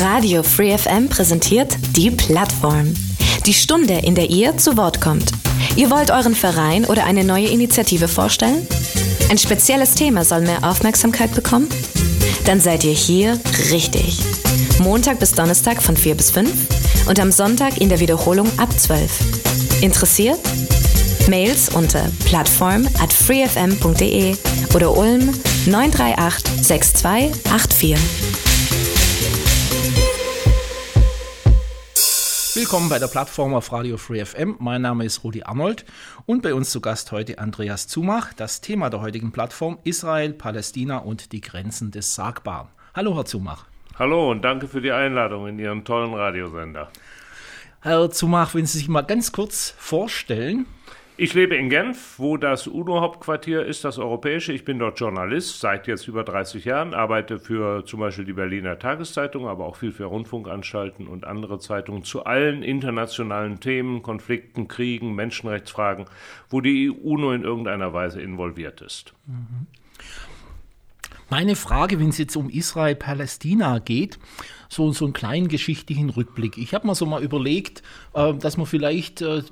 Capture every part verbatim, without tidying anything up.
Radio Free F M präsentiert die Plattform. Die Stunde, in der ihr zu Wort kommt. Ihr wollt euren Verein oder eine neue Initiative vorstellen? Ein spezielles Thema soll mehr Aufmerksamkeit bekommen? Dann seid ihr hier richtig. Montag bis Donnerstag von vier bis fünf und am Sonntag in der Wiederholung ab zwölf. Interessiert? Mails unter plattform at freefm punkt de oder Ulm neun drei acht sechs zwei acht vier. Willkommen bei der Plattform auf Radio Free F M. Mein Name ist Rudi Arnold und bei uns zu Gast heute Andreas Zumach. Das Thema der heutigen Plattform: Israel, Palästina und die Grenzen des Sagbaren. Hallo, Herr Zumach. Hallo und danke für die Einladung in Ihren tollen Radiosender. Herr Zumach, wenn Sie sich mal ganz kurz vorstellen. Ich lebe in Genf, wo das UNO-Hauptquartier ist, das europäische. Ich bin dort Journalist seit jetzt über dreißig Jahren, arbeite für zum Beispiel die Berliner Tageszeitung, aber auch viel für Rundfunkanstalten und andere Zeitungen zu allen internationalen Themen, Konflikten, Kriegen, Menschenrechtsfragen, wo die UNO in irgendeiner Weise involviert ist. Mhm. Meine Frage, wenn es jetzt um Israel-Palästina geht, so, so einen kleinen geschichtlichen Rückblick. Ich habe mir so mal überlegt, äh, dass man vielleicht äh,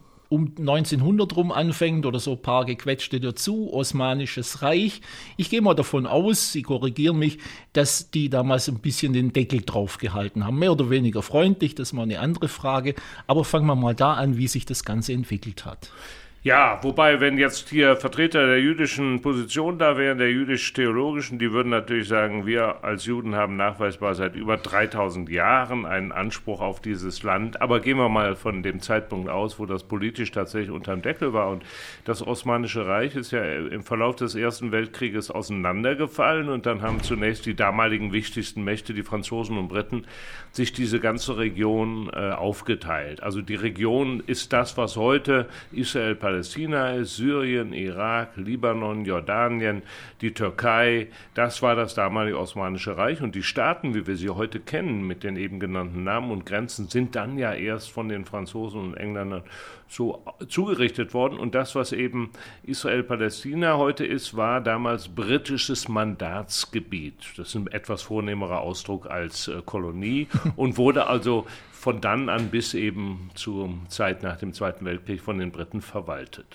um neunzehnhundert rum anfängt oder so ein paar gequetschte dazu, Osmanisches Reich. Ich gehe mal davon aus, Sie korrigieren mich, dass die damals ein bisschen den Deckel drauf gehalten haben. Mehr oder weniger freundlich, das ist mal eine andere Frage. Aber fangen wir mal da an, wie sich das Ganze entwickelt hat. Ja, wobei, wenn jetzt hier Vertreter der jüdischen Position da wären, der jüdisch-theologischen, die würden natürlich sagen, wir als Juden haben nachweisbar seit über dreitausend Jahren einen Anspruch auf dieses Land. Aber gehen wir mal von dem Zeitpunkt aus, wo das politisch tatsächlich unterm Deckel war. Und das Osmanische Reich ist ja im Verlauf des Ersten Weltkrieges auseinandergefallen. Und dann haben zunächst die damaligen wichtigsten Mächte, die Franzosen und Briten, sich diese ganze Region äh, aufgeteilt. Also die Region ist das, was heute Israel, Palästina ist, Syrien, Irak, Libanon, Jordanien, die Türkei. Das war das damalige Osmanische Reich. Und die Staaten, wie wir sie heute kennen, mit den eben genannten Namen und Grenzen, sind dann ja erst von den Franzosen und Engländern so zugerichtet worden. Und das, was eben Israel-Palästina heute ist, war damals britisches Mandatsgebiet. Das ist ein etwas vornehmerer Ausdruck als äh, Kolonie und wurde also von dann an bis eben zur Zeit nach dem Zweiten Weltkrieg von den Briten verwaltet.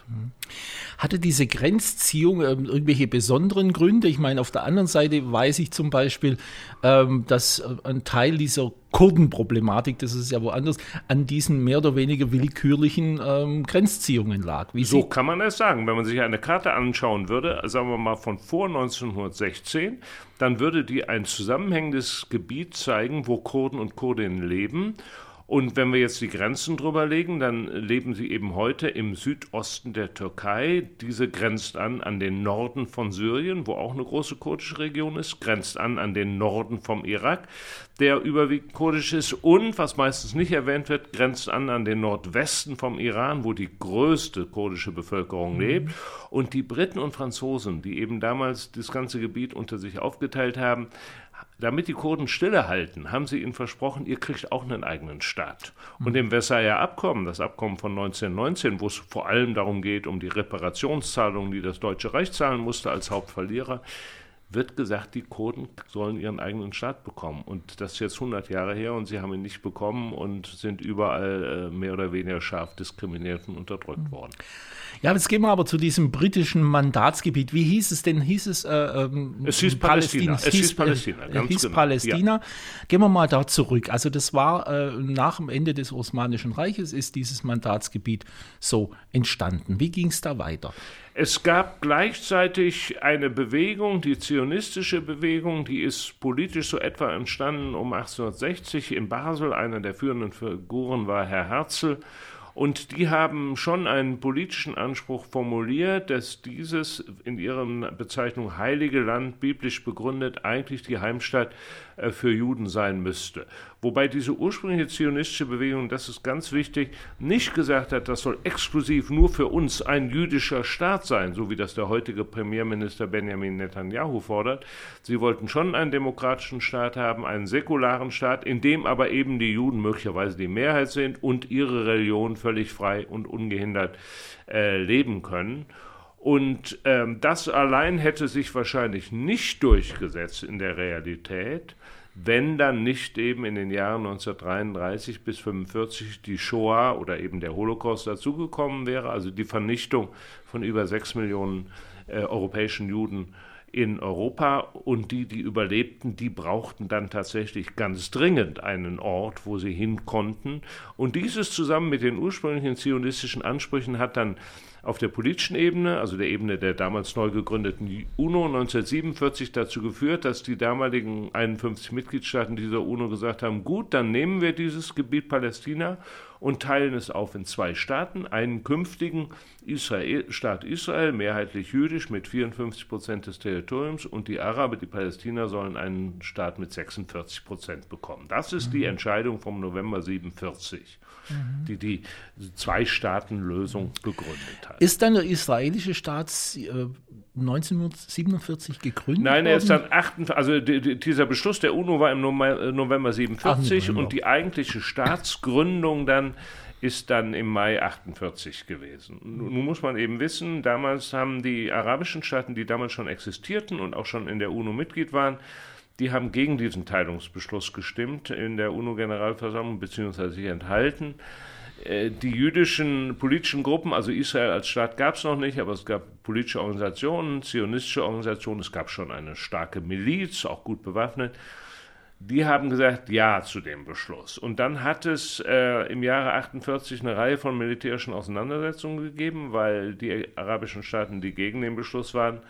Hatte diese Grenzziehung ähm, irgendwelche besonderen Gründe? Ich meine, auf der anderen Seite weiß ich zum Beispiel, ähm, dass äh, ein Teil dieser Kurdenproblematik, das ist ja woanders, an diesen mehr oder weniger willkürlichen ähm, Grenzziehungen lag. Wie so kann man es sagen. Wenn man sich eine Karte anschauen würde, sagen wir mal von vor neunzehnhundertsechzehn, dann würde die ein zusammenhängendes Gebiet zeigen, wo Kurden und Kurdinnen leben. Und wenn wir jetzt die Grenzen drüber legen, dann leben sie eben heute im Südosten der Türkei. Diese grenzt an an den Norden von Syrien, wo auch eine große kurdische Region ist, grenzt an an den Norden vom Irak, der überwiegend kurdisch ist. Und, was meistens nicht erwähnt wird, grenzt an an den Nordwesten vom Iran, wo die größte kurdische Bevölkerung mhm. lebt. Und die Briten und Franzosen, die eben damals das ganze Gebiet unter sich aufgeteilt haben, damit die Kurden stillehalten, haben sie ihnen versprochen, ihr kriegt auch einen eigenen Staat. Und im Versailler Abkommen, das Abkommen von neunzehnhundertneunzehn, wo es vor allem darum geht, um die Reparationszahlungen, die das Deutsche Reich zahlen musste als Hauptverlierer, wird gesagt, die Kurden sollen ihren eigenen Staat bekommen. Und das ist jetzt hundert Jahre her und sie haben ihn nicht bekommen und sind überall äh, mehr oder weniger scharf diskriminiert und unterdrückt worden. Ja, jetzt gehen wir aber zu diesem britischen Mandatsgebiet. Wie hieß es denn? Hieß es, äh, ähm, es hieß Palästina. Es hieß Palästina. Es hieß genau. Palästina. Ja. Gehen wir mal da zurück. Also das war äh, nach dem Ende des Osmanischen Reiches ist dieses Mandatsgebiet so entstanden. Wie ging es da weiter? Es gab gleichzeitig eine Bewegung, die zionistische Bewegung, die ist politisch so etwa entstanden um achtzehnhundertsechzig in Basel. Einer der führenden Figuren war Herr Herzl. Und die haben schon einen politischen Anspruch formuliert, dass dieses in ihrer Bezeichnung heilige Land, biblisch begründet, eigentlich die Heimstatt äh, für Juden sein müsste. Wobei diese ursprüngliche zionistische Bewegung, das ist ganz wichtig, nicht gesagt hat, das soll exklusiv nur für uns ein jüdischer Staat sein, so wie das der heutige Premierminister Benjamin Netanyahu fordert. Sie wollten schon einen demokratischen Staat haben, einen säkularen Staat, in dem aber eben die Juden möglicherweise die Mehrheit sind und ihre Religion völlig frei und ungehindert äh, leben können. Und ähm, das allein hätte sich wahrscheinlich nicht durchgesetzt in der Realität, wenn dann nicht eben in den Jahren neunzehnhundertdreiunddreißig bis fünfundvierzig die Shoah oder eben der Holocaust dazugekommen wäre, also die Vernichtung von über sechs Millionen äh, europäischen Juden in Europa, und die, die überlebten, die brauchten dann tatsächlich ganz dringend einen Ort, wo sie hin konnten. Und dieses zusammen mit den ursprünglichen zionistischen Ansprüchen hat dann auf der politischen Ebene, also der Ebene der damals neu gegründeten UNO neunzehnhundertsiebenundvierzig, dazu geführt, dass die damaligen einundfünfzig Mitgliedstaaten dieser UNO gesagt haben, gut, dann nehmen wir dieses Gebiet Palästina und teilen es auf in zwei Staaten, einen künftigen Israel, Staat Israel, mehrheitlich jüdisch mit vierundfünfzig Prozent des Territoriums, und die Araber, die Palästina, sollen einen Staat mit sechsundvierzig Prozent bekommen. Das ist mhm. die Entscheidung vom November siebenundvierzig, mhm. die die Zwei-Staaten-Lösung begründet hat. Ist dann der israelische Staat äh, neunzehnhundertsiebenundvierzig gegründet Nein, er ist worden? dann achtundvierzig, also die, die, dieser Beschluss der UNO war im November siebenundvierzig, und die eigentliche Staatsgründung dann ist dann im Mai achtundvierzig gewesen. Nun muss man eben wissen, damals haben die arabischen Staaten, die damals schon existierten und auch schon in der UNO Mitglied waren, die haben gegen diesen Teilungsbeschluss gestimmt in der UNO-Generalversammlung, beziehungsweise sich enthalten. Die jüdischen politischen Gruppen, also Israel als Staat gab es noch nicht, aber es gab politische Organisationen, zionistische Organisationen, es gab schon eine starke Miliz, auch gut bewaffnet. Die haben gesagt Ja zu dem Beschluss. Und dann hat es äh, im Jahre achtundvierzig eine Reihe von militärischen Auseinandersetzungen gegeben, weil die arabischen Staaten, die gegen den Beschluss waren,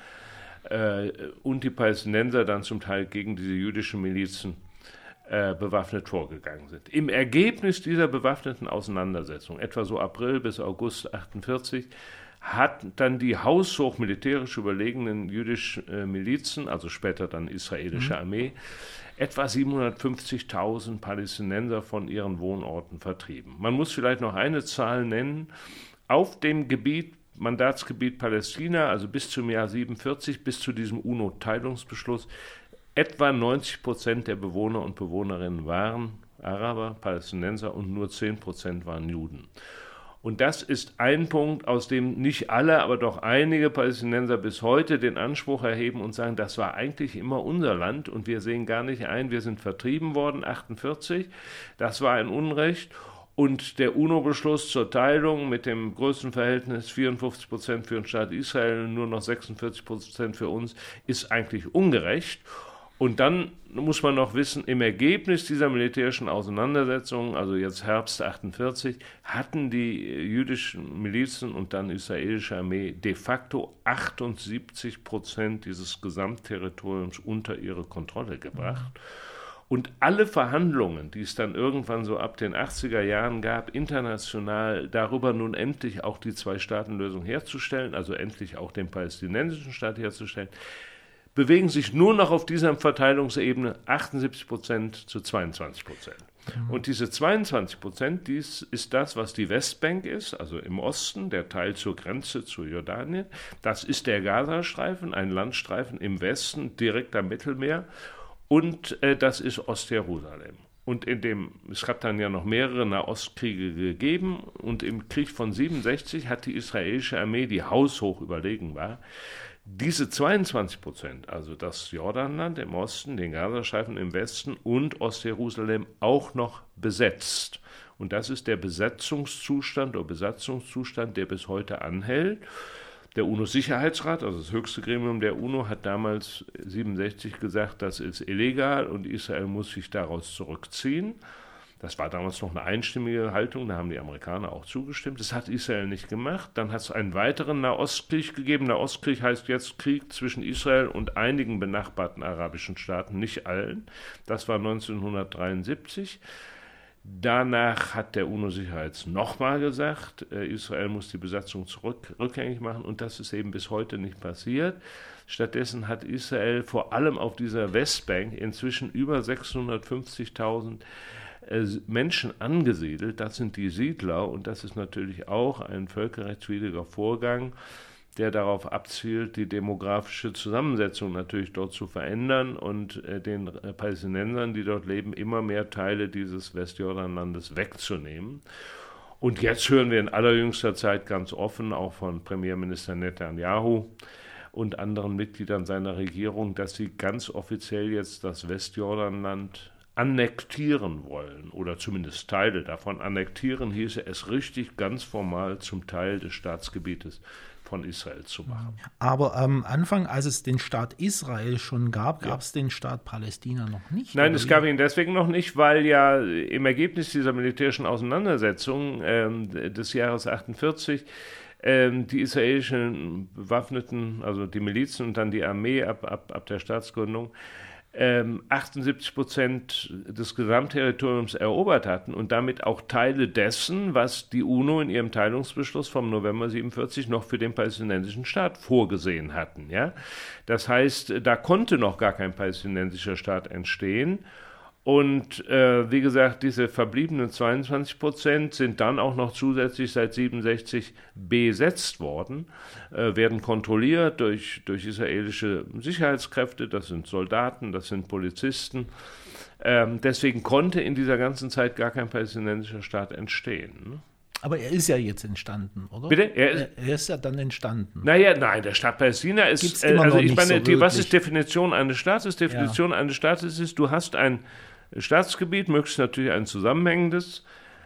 äh, und die Palästinenser dann zum Teil gegen diese jüdischen Milizen äh, bewaffnet vorgegangen sind. Im Ergebnis dieser bewaffneten Auseinandersetzung, etwa so April bis August achtundvierzig, hat dann die haushoch militärisch überlegenen jüdischen äh, Milizen, also später dann israelische Armee, etwa siebenhundertfünfzigtausend Palästinenser von ihren Wohnorten vertrieben. Man muss vielleicht noch eine Zahl nennen. Auf dem Gebiet, Mandatsgebiet Palästina, also bis zum Jahr siebenundvierzig, bis zu diesem UNO-Teilungsbeschluss, etwa neunzig Prozent der Bewohner und Bewohnerinnen waren Araber, Palästinenser, und nur zehn Prozent waren Juden. Und das ist ein Punkt, aus dem nicht alle, aber doch einige Palästinenser bis heute den Anspruch erheben und sagen, das war eigentlich immer unser Land und wir sehen gar nicht ein, wir sind vertrieben worden, achtundvierzig, das war ein Unrecht. Und der UNO-Beschluss zur Teilung mit dem Größenverhältnis vierundfünfzig Prozent für den Staat Israel und nur noch sechsundvierzig Prozent für uns ist eigentlich ungerecht. Und dann muss man noch wissen, im Ergebnis dieser militärischen Auseinandersetzungen, also jetzt Herbst achtundvierzig, hatten die jüdischen Milizen und dann israelische Armee de facto achtundsiebzig Prozent dieses Gesamtterritoriums unter ihre Kontrolle gebracht. Und alle Verhandlungen, die es dann irgendwann so ab den achtziger Jahren gab, international darüber nun endlich auch die Zwei-Staaten-Lösung herzustellen, also endlich auch den palästinensischen Staat herzustellen, bewegen sich nur noch auf dieser Verteilungsebene achtundsiebzig Prozent zu zweiundzwanzig Prozent. Mhm. Und diese zweiundzwanzig Prozent, dies ist das, was die Westbank ist, also im Osten, der Teil zur Grenze zu Jordanien. Das ist der Gazastreifen, ein Landstreifen im Westen, direkt am Mittelmeer. Und äh, das ist Ostjerusalem. Und in dem, es hat dann ja noch mehrere Nahostkriege gegeben. Und im Krieg von siebenundsechzig hat die israelische Armee, die haushoch überlegen war, diese zweiundzwanzig Prozent, also das Jordanland im Osten, den Gazastreifen im Westen und Ostjerusalem auch noch besetzt. Und das ist der Besetzungszustand oder Besatzungszustand, der bis heute anhält. Der UNO-Sicherheitsrat, also das höchste Gremium der UNO, hat damals siebenundsechzig gesagt, das ist illegal und Israel muss sich daraus zurückziehen. Das war damals noch eine einstimmige Haltung, da haben die Amerikaner auch zugestimmt. Das hat Israel nicht gemacht. Dann hat es einen weiteren Nahostkrieg gegeben. Nahostkrieg heißt jetzt Krieg zwischen Israel und einigen benachbarten arabischen Staaten, nicht allen. Das war neunzehnhundertdreiundsiebzig. Danach hat der UNO-Sicherheits nochmal gesagt, äh, Israel muss die Besatzung zurück, rückgängig machen, und das ist eben bis heute nicht passiert. Stattdessen hat Israel vor allem auf dieser Westbank inzwischen über sechshundertfünfzigtausend äh, Menschen angesiedelt. Das sind die Siedler, und das ist natürlich auch ein völkerrechtswidriger Vorgang, der darauf abzielt, die demografische Zusammensetzung natürlich dort zu verändern und äh, den äh, Palästinensern, die dort leben, immer mehr Teile dieses Westjordanlandes wegzunehmen. Und jetzt hören wir in allerjüngster Zeit ganz offen, auch von Premierminister Netanyahu und anderen Mitgliedern seiner Regierung, dass sie ganz offiziell jetzt das Westjordanland annektieren wollen oder zumindest Teile davon. Annektieren hieße es richtig ganz formal zum Teil des Staatsgebietes von Israel zu machen. Aber am Anfang, als es den Staat Israel schon gab, gab es ja. den Staat Palästina noch nicht? Nein, es gab ihn deswegen noch nicht, weil ja im Ergebnis dieser militärischen Auseinandersetzung äh, des Jahres achtundvierzig äh, die israelischen Bewaffneten, also die Milizen und dann die Armee ab, ab, ab der Staatsgründung, Ähm, achtundsiebzig Prozent des Gesamtterritoriums erobert hatten und damit auch Teile dessen, was die UNO in ihrem Teilungsbeschluss vom November siebenundvierzig noch für den palästinensischen Staat vorgesehen hatten. Ja? Das heißt, da konnte noch gar kein palästinensischer Staat entstehen. Und äh, wie gesagt, diese verbliebenen zweiundzwanzig Prozent sind dann auch noch zusätzlich seit siebenundsechzig besetzt worden, äh, werden kontrolliert durch, durch israelische Sicherheitskräfte, das sind Soldaten, das sind Polizisten. Ähm, deswegen konnte in dieser ganzen Zeit gar kein palästinensischer Staat entstehen. Ne? Aber er ist ja jetzt entstanden, oder? Bitte? Er ist, er ist ja dann entstanden. Naja, nein, der Staat Palästina ist, Gibt's immer also noch ich nicht meine, so die, was wirklich. ist Definition eines Staates? Definition ja. eines Staates ist, du hast ein Staatsgebiet, möglichst natürlich ein zusammenhängendes,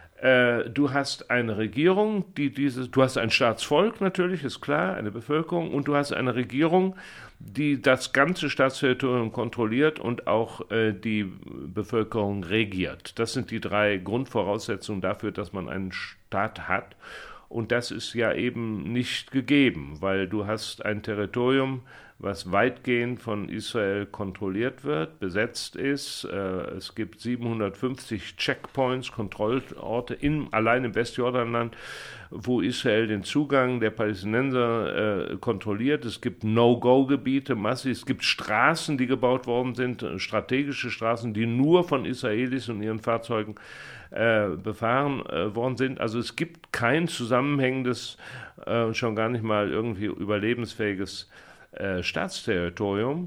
äh, du hast eine Regierung, die dieses, du hast ein Staatsvolk natürlich, ist klar, eine Bevölkerung, und du hast eine Regierung, die das ganze Staatsterritorium kontrolliert und auch äh, die Bevölkerung regiert. Das sind die drei Grundvoraussetzungen dafür, dass man einen Staat hat. Und das ist ja eben nicht gegeben, weil du hast ein Territorium, was weitgehend von Israel kontrolliert wird, besetzt ist. Äh, es gibt siebenhundertfünfzig Checkpoints, Kontrollorte in, allein im Westjordanland, wo Israel den Zugang der Palästinenser äh, kontrolliert. Es gibt No-Go-Gebiete, massiv. Es gibt Straßen, die gebaut worden sind, strategische Straßen, die nur von Israelis und ihren Fahrzeugen äh, befahren äh, worden sind. Also es gibt kein zusammenhängendes, äh, schon gar nicht mal irgendwie überlebensfähiges äh, Staatsterritorium.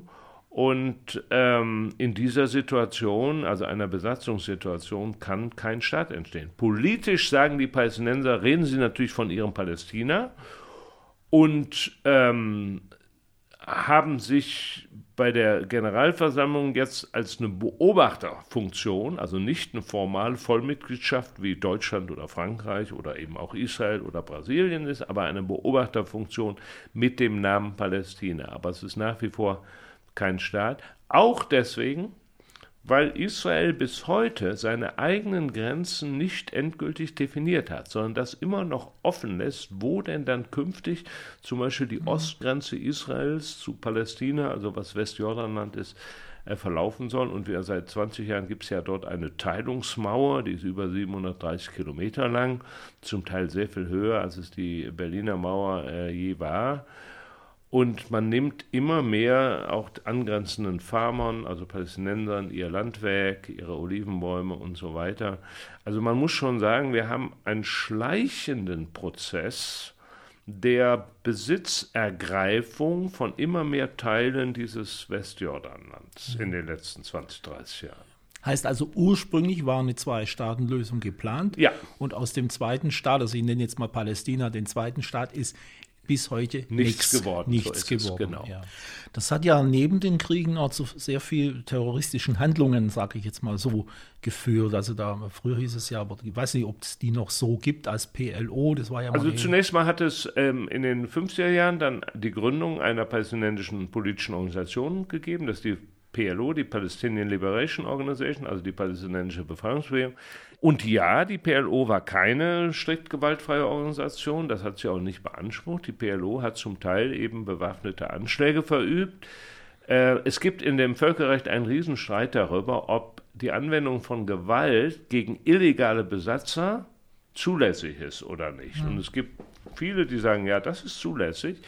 Und ähm, in dieser Situation, also einer Besatzungssituation, kann kein Staat entstehen. Politisch, sagen die Palästinenser, reden sie natürlich von ihrem Palästina und ähm, haben sich bei der Generalversammlung jetzt als eine Beobachterfunktion, also nicht eine formale Vollmitgliedschaft wie Deutschland oder Frankreich oder eben auch Israel oder Brasilien ist, aber eine Beobachterfunktion mit dem Namen Palästina. Aber es ist nach wie vor kein Staat, auch deswegen, weil Israel bis heute seine eigenen Grenzen nicht endgültig definiert hat, sondern das immer noch offen lässt, wo denn dann künftig zum Beispiel die Ostgrenze Israels zu Palästina, also was Westjordanland ist, äh, verlaufen soll. Und wir, seit zwanzig Jahren gibt es ja dort eine Teilungsmauer, die ist über siebenhundertdreißig Kilometer lang, zum Teil sehr viel höher, als es die Berliner Mauer äh, je war. Und man nimmt immer mehr auch angrenzenden Farmern, also Palästinensern, ihr Landwerk, ihre Olivenbäume und so weiter. Also man muss schon sagen, wir haben einen schleichenden Prozess der Besitzergreifung von immer mehr Teilen dieses Westjordanlands in den letzten zwanzig, dreißig Jahren. Heißt also, ursprünglich war eine Zwei-Staaten-Lösung geplant. Ja. Und aus dem zweiten Staat, also ich nenne jetzt mal Palästina, den zweiten Staat, ist bis heute nichts, nichts geworden. Nichts so geworden. Genau. Ja. Das hat ja neben den Kriegen auch zu sehr viel terroristischen Handlungen, sage ich jetzt mal so, geführt. Also da früher hieß es ja, aber ich weiß nicht, ob es die noch so gibt als P L O. Das war ja mal also zunächst mal hat es ähm, in den fünfziger Jahren dann die Gründung einer palästinensischen politischen Organisation gegeben, das ist die P L O, die Palestinian Liberation Organization, also die palästinensische Befreiungsbewegung. Und ja, die P L O war keine strikt gewaltfreie Organisation, das hat sie auch nicht beansprucht. Die P L O hat zum Teil eben bewaffnete Anschläge verübt. Äh, es gibt in dem Völkerrecht einen Riesenstreit darüber, ob die Anwendung von Gewalt gegen illegale Besatzer zulässig ist oder nicht. Mhm. Und es gibt viele, die sagen, ja, das ist zulässig.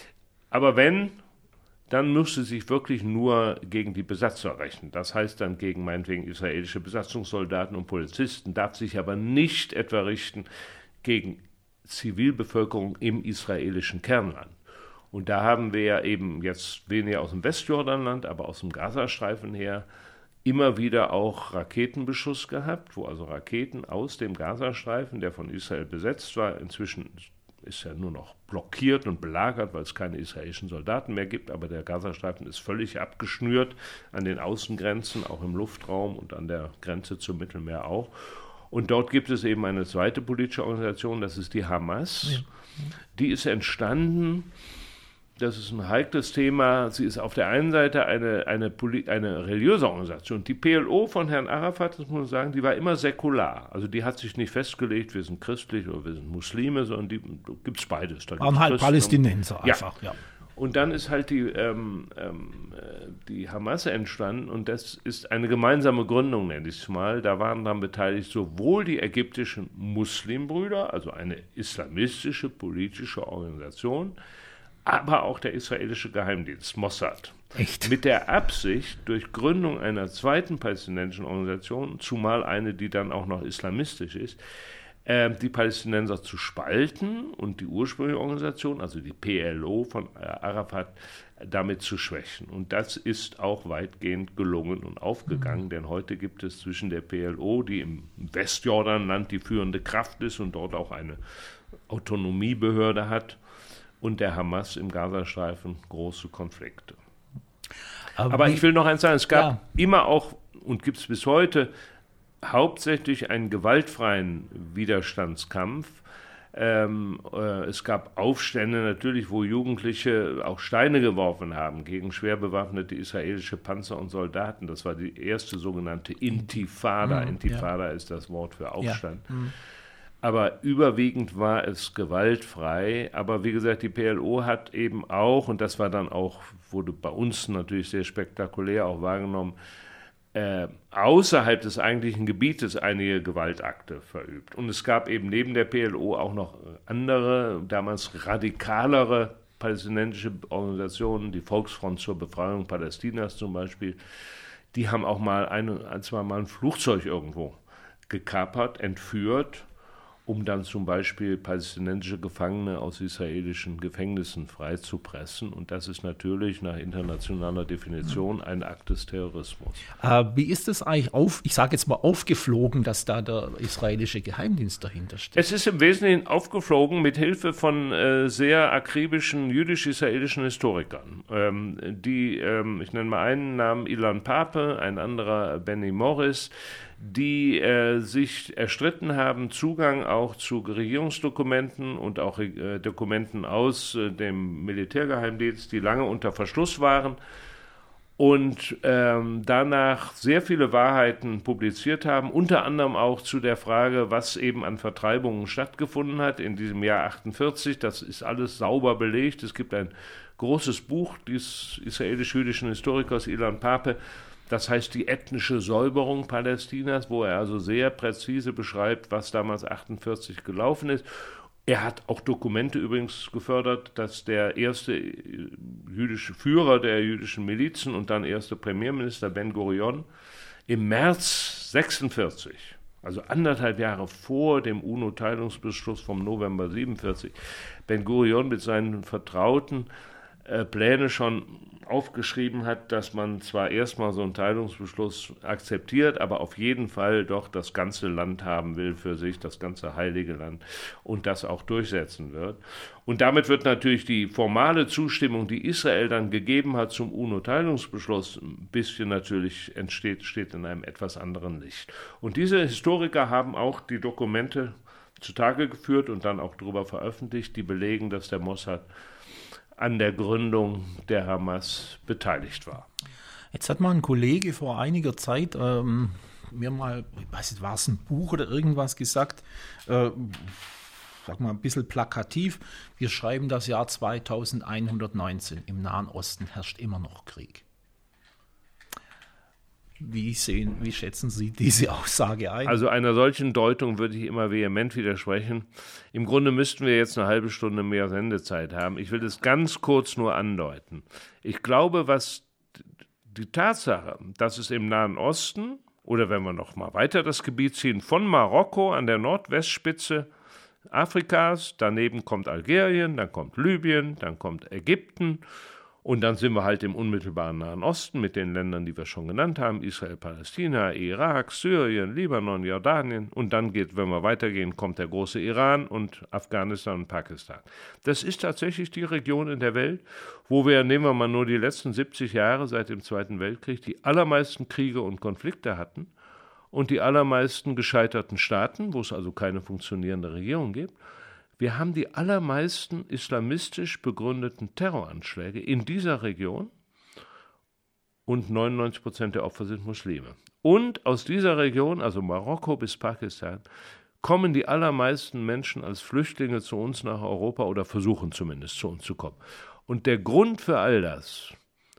Aber wenn, dann müsste sich wirklich nur gegen die Besatzer rechnen. Das heißt dann gegen meinetwegen israelische Besatzungssoldaten und Polizisten, darf sich aber nicht etwa richten gegen Zivilbevölkerung im israelischen Kernland. Und da haben wir ja eben jetzt weniger aus dem Westjordanland, aber aus dem Gazastreifen her immer wieder auch Raketenbeschuss gehabt, wo also Raketen aus dem Gazastreifen, der von Israel besetzt war, inzwischen ist ja nur noch blockiert und belagert, weil es keine israelischen Soldaten mehr gibt, aber der Gazastreifen ist völlig abgeschnürt an den Außengrenzen, auch im Luftraum und an der Grenze zum Mittelmeer auch. Und dort gibt es eben eine zweite politische Organisation, das ist die Hamas. Ja. Die ist entstanden, das ist ein heikles Thema, sie ist auf der einen Seite eine, eine, eine religiöse Organisation. Die P L O von Herrn Arafat, das muss man sagen, die war immer säkular. Also die hat sich nicht festgelegt, wir sind christlich oder wir sind Muslime, sondern die gibt es beides. Da waren halt Palästinenser einfach, ja. ja. Und dann ist halt die, ähm, ähm, die Hamas entstanden und das ist eine gemeinsame Gründung, nenne ich es mal. Da waren dann beteiligt sowohl die ägyptischen Muslimbrüder, also eine islamistische politische Organisation, aber auch der israelische Geheimdienst, Mossad. Echt? Mit der Absicht, durch Gründung einer zweiten palästinensischen Organisation, zumal eine, die dann auch noch islamistisch ist, die Palästinenser zu spalten und die ursprüngliche Organisation, also die P L O von Arafat, damit zu schwächen. Und das ist auch weitgehend gelungen und aufgegangen, mhm. denn heute gibt es zwischen der P L O, die im Westjordanland die führende Kraft ist und dort auch eine Autonomiebehörde hat, und der Hamas im Gazastreifen große Konflikte. Aber, Aber ich will noch eins sagen, es gab ja. immer auch und gibt es bis heute hauptsächlich einen gewaltfreien Widerstandskampf. Ähm, äh, es gab Aufstände natürlich, wo Jugendliche auch Steine geworfen haben gegen schwer bewaffnete israelische Panzer und Soldaten. Das war die erste sogenannte Intifada. Mhm, Intifada ja. ist das Wort für Aufstand. Ja. Mhm. Aber überwiegend war es gewaltfrei. Aber wie gesagt, die P L O hat eben auch, und das war dann auch, wurde bei uns natürlich sehr spektakulär auch wahrgenommen, Äh, außerhalb des eigentlichen Gebietes einige Gewaltakte verübt. Und es gab eben neben der P L O auch noch andere, damals radikalere palästinensische Organisationen, die Volksfront zur Befreiung Palästinas zum Beispiel, die haben auch mal ein, ein zwei Mal ein Flugzeug irgendwo gekapert, entführt, um dann zum Beispiel palästinensische Gefangene aus israelischen Gefängnissen freizupressen. Und das ist natürlich nach internationaler Definition ein Akt des Terrorismus. Äh, wie ist es eigentlich auf, ich sage jetzt mal aufgeflogen, dass da der israelische Geheimdienst dahinter steht? Es ist im Wesentlichen aufgeflogen mit Hilfe von äh, sehr akribischen jüdisch-israelischen Historikern. Ähm, die, ähm, ich nenne mal einen Namen, Ilan Pape, ein anderer Benny Morris, die äh, sich erstritten haben, Zugang auch zu Regierungsdokumenten und auch äh, Dokumenten aus äh, dem Militärgeheimdienst, die lange unter Verschluss waren und ähm, danach sehr viele Wahrheiten publiziert haben, unter anderem auch zu der Frage, was eben an Vertreibungen stattgefunden hat in diesem Jahr achtundvierzig. Das ist alles sauber belegt. Es gibt ein großes Buch des israelisch-jüdischen Historikers Ilan Pape, das heißt die ethnische Säuberung Palästinas, wo er also sehr präzise beschreibt, was damals achtundvierzig gelaufen ist. Er hat auch Dokumente übrigens gefördert, dass der erste jüdische Führer der jüdischen Milizen und dann erste Premierminister Ben Gurion im März sechsundvierzig, also anderthalb Jahre vor dem UNO-Teilungsbeschluss vom November siebenundvierzig, Ben Gurion mit seinen Vertrauten äh, Pläne schon aufgeschrieben hat, dass man zwar erstmal so einen Teilungsbeschluss akzeptiert, aber auf jeden Fall doch das ganze Land haben will für sich, das ganze heilige Land, und das auch durchsetzen wird. Und damit wird natürlich die formale Zustimmung, die Israel dann gegeben hat zum UNO-Teilungsbeschluss, ein bisschen natürlich entsteht, steht in einem etwas anderen Licht. Und diese Historiker haben auch die Dokumente zutage geführt und dann auch darüber veröffentlicht, die belegen, dass der Mossad an der Gründung der Hamas beteiligt war. Jetzt hat mal ein Kollege vor einiger Zeit ähm, mir mal, ich weiß nicht, war es ein Buch oder irgendwas gesagt, äh, sag mal ein bisschen plakativ, wir schreiben das Jahr zweitausendeinhundertneunzehn, im Nahen Osten herrscht immer noch Krieg. Wie sehen, wie schätzen Sie diese Aussage ein? Also einer solchen Deutung würde ich immer vehement widersprechen. Im Grunde müssten wir jetzt eine halbe Stunde mehr Sendezeit haben. Ich will das ganz kurz nur andeuten. Ich glaube, was die Tatsache, dass es im Nahen Osten, oder wenn wir noch mal weiter das Gebiet ziehen, von Marokko an der Nordwestspitze Afrikas, daneben kommt Algerien, dann kommt Libyen, dann kommt Ägypten, Und dann sind wir halt im unmittelbaren Nahen Osten mit den Ländern, die wir schon genannt haben, Israel, Palästina, Irak, Syrien, Libanon, Jordanien. Und dann geht, wenn wir weitergehen, kommt der große Iran und Afghanistan und Pakistan. Das ist tatsächlich die Region in der Welt, wo wir, nehmen wir mal nur die letzten siebzig Jahre seit dem Zweiten Weltkrieg, die allermeisten Kriege und Konflikte hatten und die allermeisten gescheiterten Staaten, wo es also keine funktionierende Regierung gibt. Wir haben die allermeisten islamistisch begründeten Terroranschläge in dieser Region und neunundneunzig Prozent der Opfer sind Muslime. Und aus dieser Region, also Marokko bis Pakistan, kommen die allermeisten Menschen als Flüchtlinge zu uns nach Europa oder versuchen zumindest zu uns zu kommen. Und der Grund für all das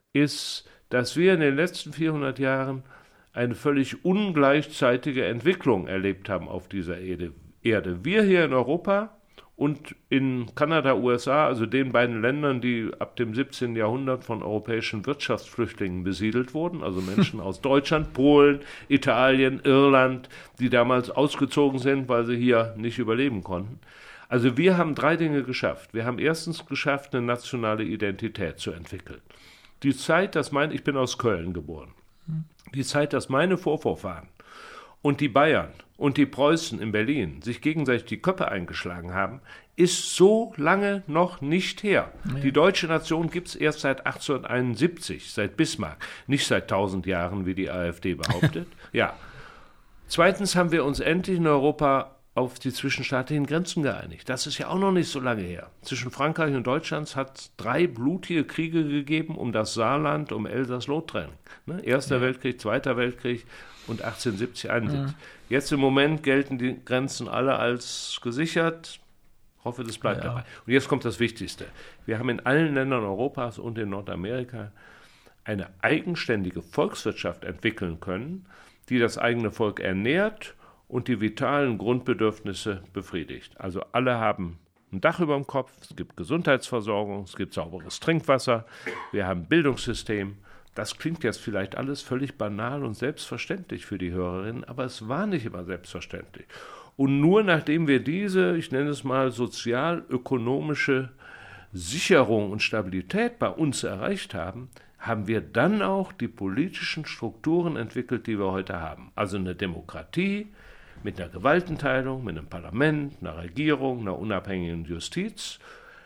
ist, dass wir in den letzten vierhundert Jahren eine völlig ungleichzeitige Entwicklung erlebt haben auf dieser Erde. Wir hier in Europa und in Kanada, U S A, also den beiden Ländern, die ab dem siebzehnten Jahrhundert von europäischen Wirtschaftsflüchtlingen besiedelt wurden, also Menschen aus Deutschland, Polen, Italien, Irland, die damals ausgezogen sind, weil sie hier nicht überleben konnten. Also wir haben drei Dinge geschafft. Wir haben erstens geschafft, eine nationale Identität zu entwickeln. Die Zeit, dass mein, ich bin aus Köln geboren, die Zeit, dass meine Vorvorfahren und die Bayern und die Preußen in Berlin sich gegenseitig die Köpfe eingeschlagen haben, ist so lange noch nicht her. Ja. Die deutsche Nation gibt es erst seit achtzehnhunderteinundsiebzig, seit Bismarck, nicht seit tausend Jahren, wie die AfD behauptet. Ja. Zweitens haben wir uns endlich in Europa auf die zwischenstaatlichen Grenzen geeinigt. Das ist ja auch noch nicht so lange her. Zwischen Frankreich und Deutschland hat es drei blutige Kriege gegeben um das Saarland, um Elsass-Lothringen. Ne? Erster ja. Weltkrieg, Zweiter Weltkrieg und achtzehnhundertsiebzig, einundsiebzig. Ja. Jetzt im Moment gelten die Grenzen alle als gesichert. Ich hoffe, das bleibt ja. dabei. Und jetzt kommt das Wichtigste. Wir haben in allen Ländern Europas und in Nordamerika eine eigenständige Volkswirtschaft entwickeln können, die das eigene Volk ernährt und die vitalen Grundbedürfnisse befriedigt. Also alle haben ein Dach über dem Kopf, es gibt Gesundheitsversorgung, es gibt sauberes Trinkwasser, wir haben ein Bildungssystem. Das klingt jetzt vielleicht alles völlig banal und selbstverständlich für die Hörerinnen, aber es war nicht immer selbstverständlich. Und nur nachdem wir diese, ich nenne es mal, sozial-ökonomische Sicherung und Stabilität bei uns erreicht haben, haben wir dann auch die politischen Strukturen entwickelt, die wir heute haben. Also eine Demokratie mit einer Gewaltenteilung, mit einem Parlament, einer Regierung, einer unabhängigen Justiz,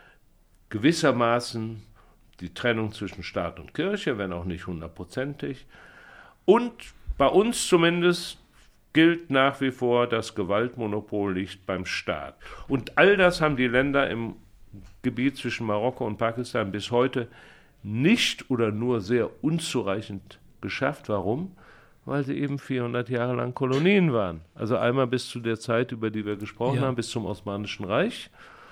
gewissermaßen die Trennung zwischen Staat und Kirche, wenn auch nicht hundertprozentig. Und bei uns zumindest gilt nach wie vor, das Gewaltmonopol liegt beim Staat. Und all das haben die Länder im Gebiet zwischen Marokko und Pakistan bis heute nicht oder nur sehr unzureichend geschafft. Warum? Weil sie eben vierhundert Jahre lang Kolonien waren. Also einmal bis zu der Zeit, über die wir gesprochen ja. haben, bis zum Osmanischen Reich.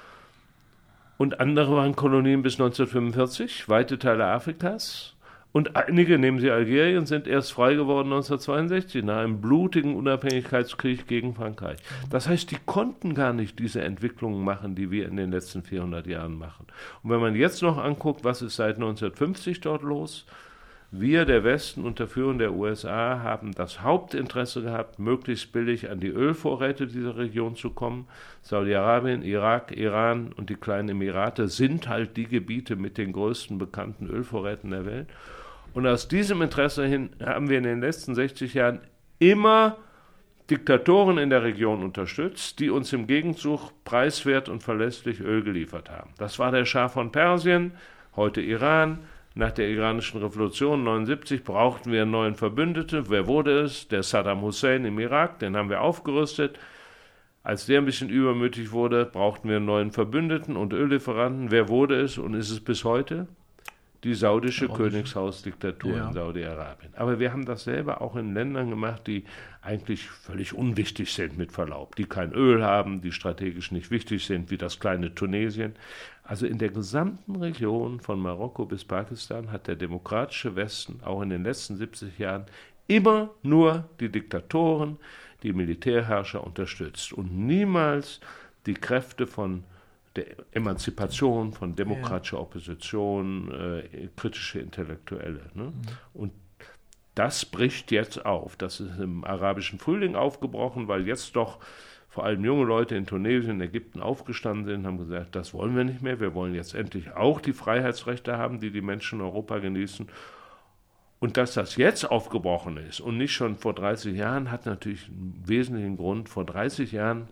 Und andere waren Kolonien bis neunzehnhundertfünfundvierzig, weite Teile Afrikas. Und einige, nehmen Sie Algerien, sind erst frei geworden neunzehnhundertzweiundsechzig, nach einem blutigen Unabhängigkeitskrieg gegen Frankreich. Das heißt, die konnten gar nicht diese Entwicklungen machen, die wir in den letzten vierhundert Jahren machen. Und wenn man jetzt noch anguckt, was ist seit neunzehnhundertfünfzig dort los? Wir, der Westen unter Führung der U S A, haben das Hauptinteresse gehabt, möglichst billig an die Ölvorräte dieser Region zu kommen. Saudi-Arabien, Irak, Iran und die kleinen Emirate sind halt die Gebiete mit den größten bekannten Ölvorräten der Welt. Und aus diesem Interesse hin haben wir in den letzten sechzig Jahren immer Diktatoren in der Region unterstützt, die uns im Gegenzug preiswert und verlässlich Öl geliefert haben. Das war der Schah von Persien, heute Iran. Nach der iranischen Revolution neunundsiebzig brauchten wir einen neuen Verbündeten. Wer wurde es? Der Saddam Hussein im Irak, den haben wir aufgerüstet. Als der ein bisschen übermütig wurde, brauchten wir einen neuen Verbündeten und Öllieferanten. Wer wurde es und ist es bis heute? Die saudische Königshausdiktatur ja. in Saudi-Arabien. Aber wir haben das selber auch in Ländern gemacht, die eigentlich völlig unwichtig sind, mit Verlaub. Die kein Öl haben, die strategisch nicht wichtig sind, wie das kleine Tunesien. Also in der gesamten Region von Marokko bis Pakistan hat der demokratische Westen auch in den letzten siebzig Jahren immer nur die Diktatoren, die Militärherrscher unterstützt und niemals die Kräfte von der Emanzipation, von demokratischer Opposition, äh, kritische Intellektuelle. Ne? Mhm. Und das bricht jetzt auf. Das ist im arabischen Frühling aufgebrochen, weil jetzt doch vor allem junge Leute in Tunesien, in Ägypten aufgestanden sind, haben gesagt, das wollen wir nicht mehr, wir wollen jetzt endlich auch die Freiheitsrechte haben, die die Menschen in Europa genießen. Und dass das jetzt aufgebrochen ist und nicht schon vor dreißig Jahren, hat natürlich einen wesentlichen Grund. Vor dreißig Jahren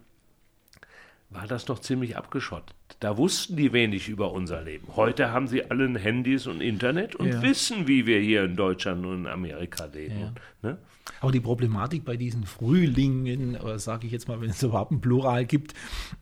war das noch ziemlich abgeschottet. Da wussten die wenig über unser Leben. Heute haben sie alle Handys und Internet und ja. wissen, wie wir hier in Deutschland und in Amerika leben. Ja. Ne? Aber die Problematik bei diesen Frühlingen, sage ich jetzt mal, wenn es überhaupt ein Plural gibt,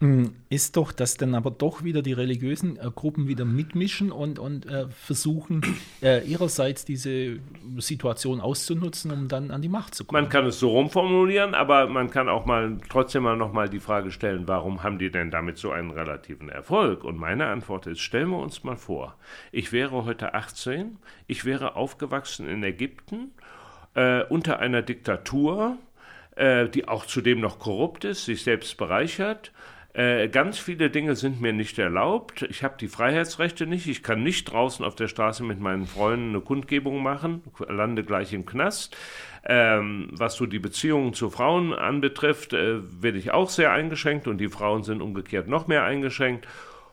ist doch, dass dann aber doch wieder die religiösen Gruppen wieder mitmischen und, und äh, versuchen, äh, ihrerseits diese Situation auszunutzen, um dann an die Macht zu kommen. Man kann es so rumformulieren, aber man kann auch mal trotzdem mal nochmal die Frage stellen, warum haben die denn damit so einen relativen Erfolg? Und meine Antwort ist, stellen wir uns mal vor, ich wäre heute achtzehn, ich wäre aufgewachsen in Ägypten, Äh, unter einer Diktatur, äh, die auch zudem noch korrupt ist, sich selbst bereichert. Äh, ganz viele Dinge sind mir nicht erlaubt. Ich habe die Freiheitsrechte nicht. Ich kann nicht draußen auf der Straße mit meinen Freunden eine Kundgebung machen, lande gleich im Knast. Ähm, was so die Beziehungen zu Frauen anbetrifft, äh, werde ich auch sehr eingeschränkt und die Frauen sind umgekehrt noch mehr eingeschränkt.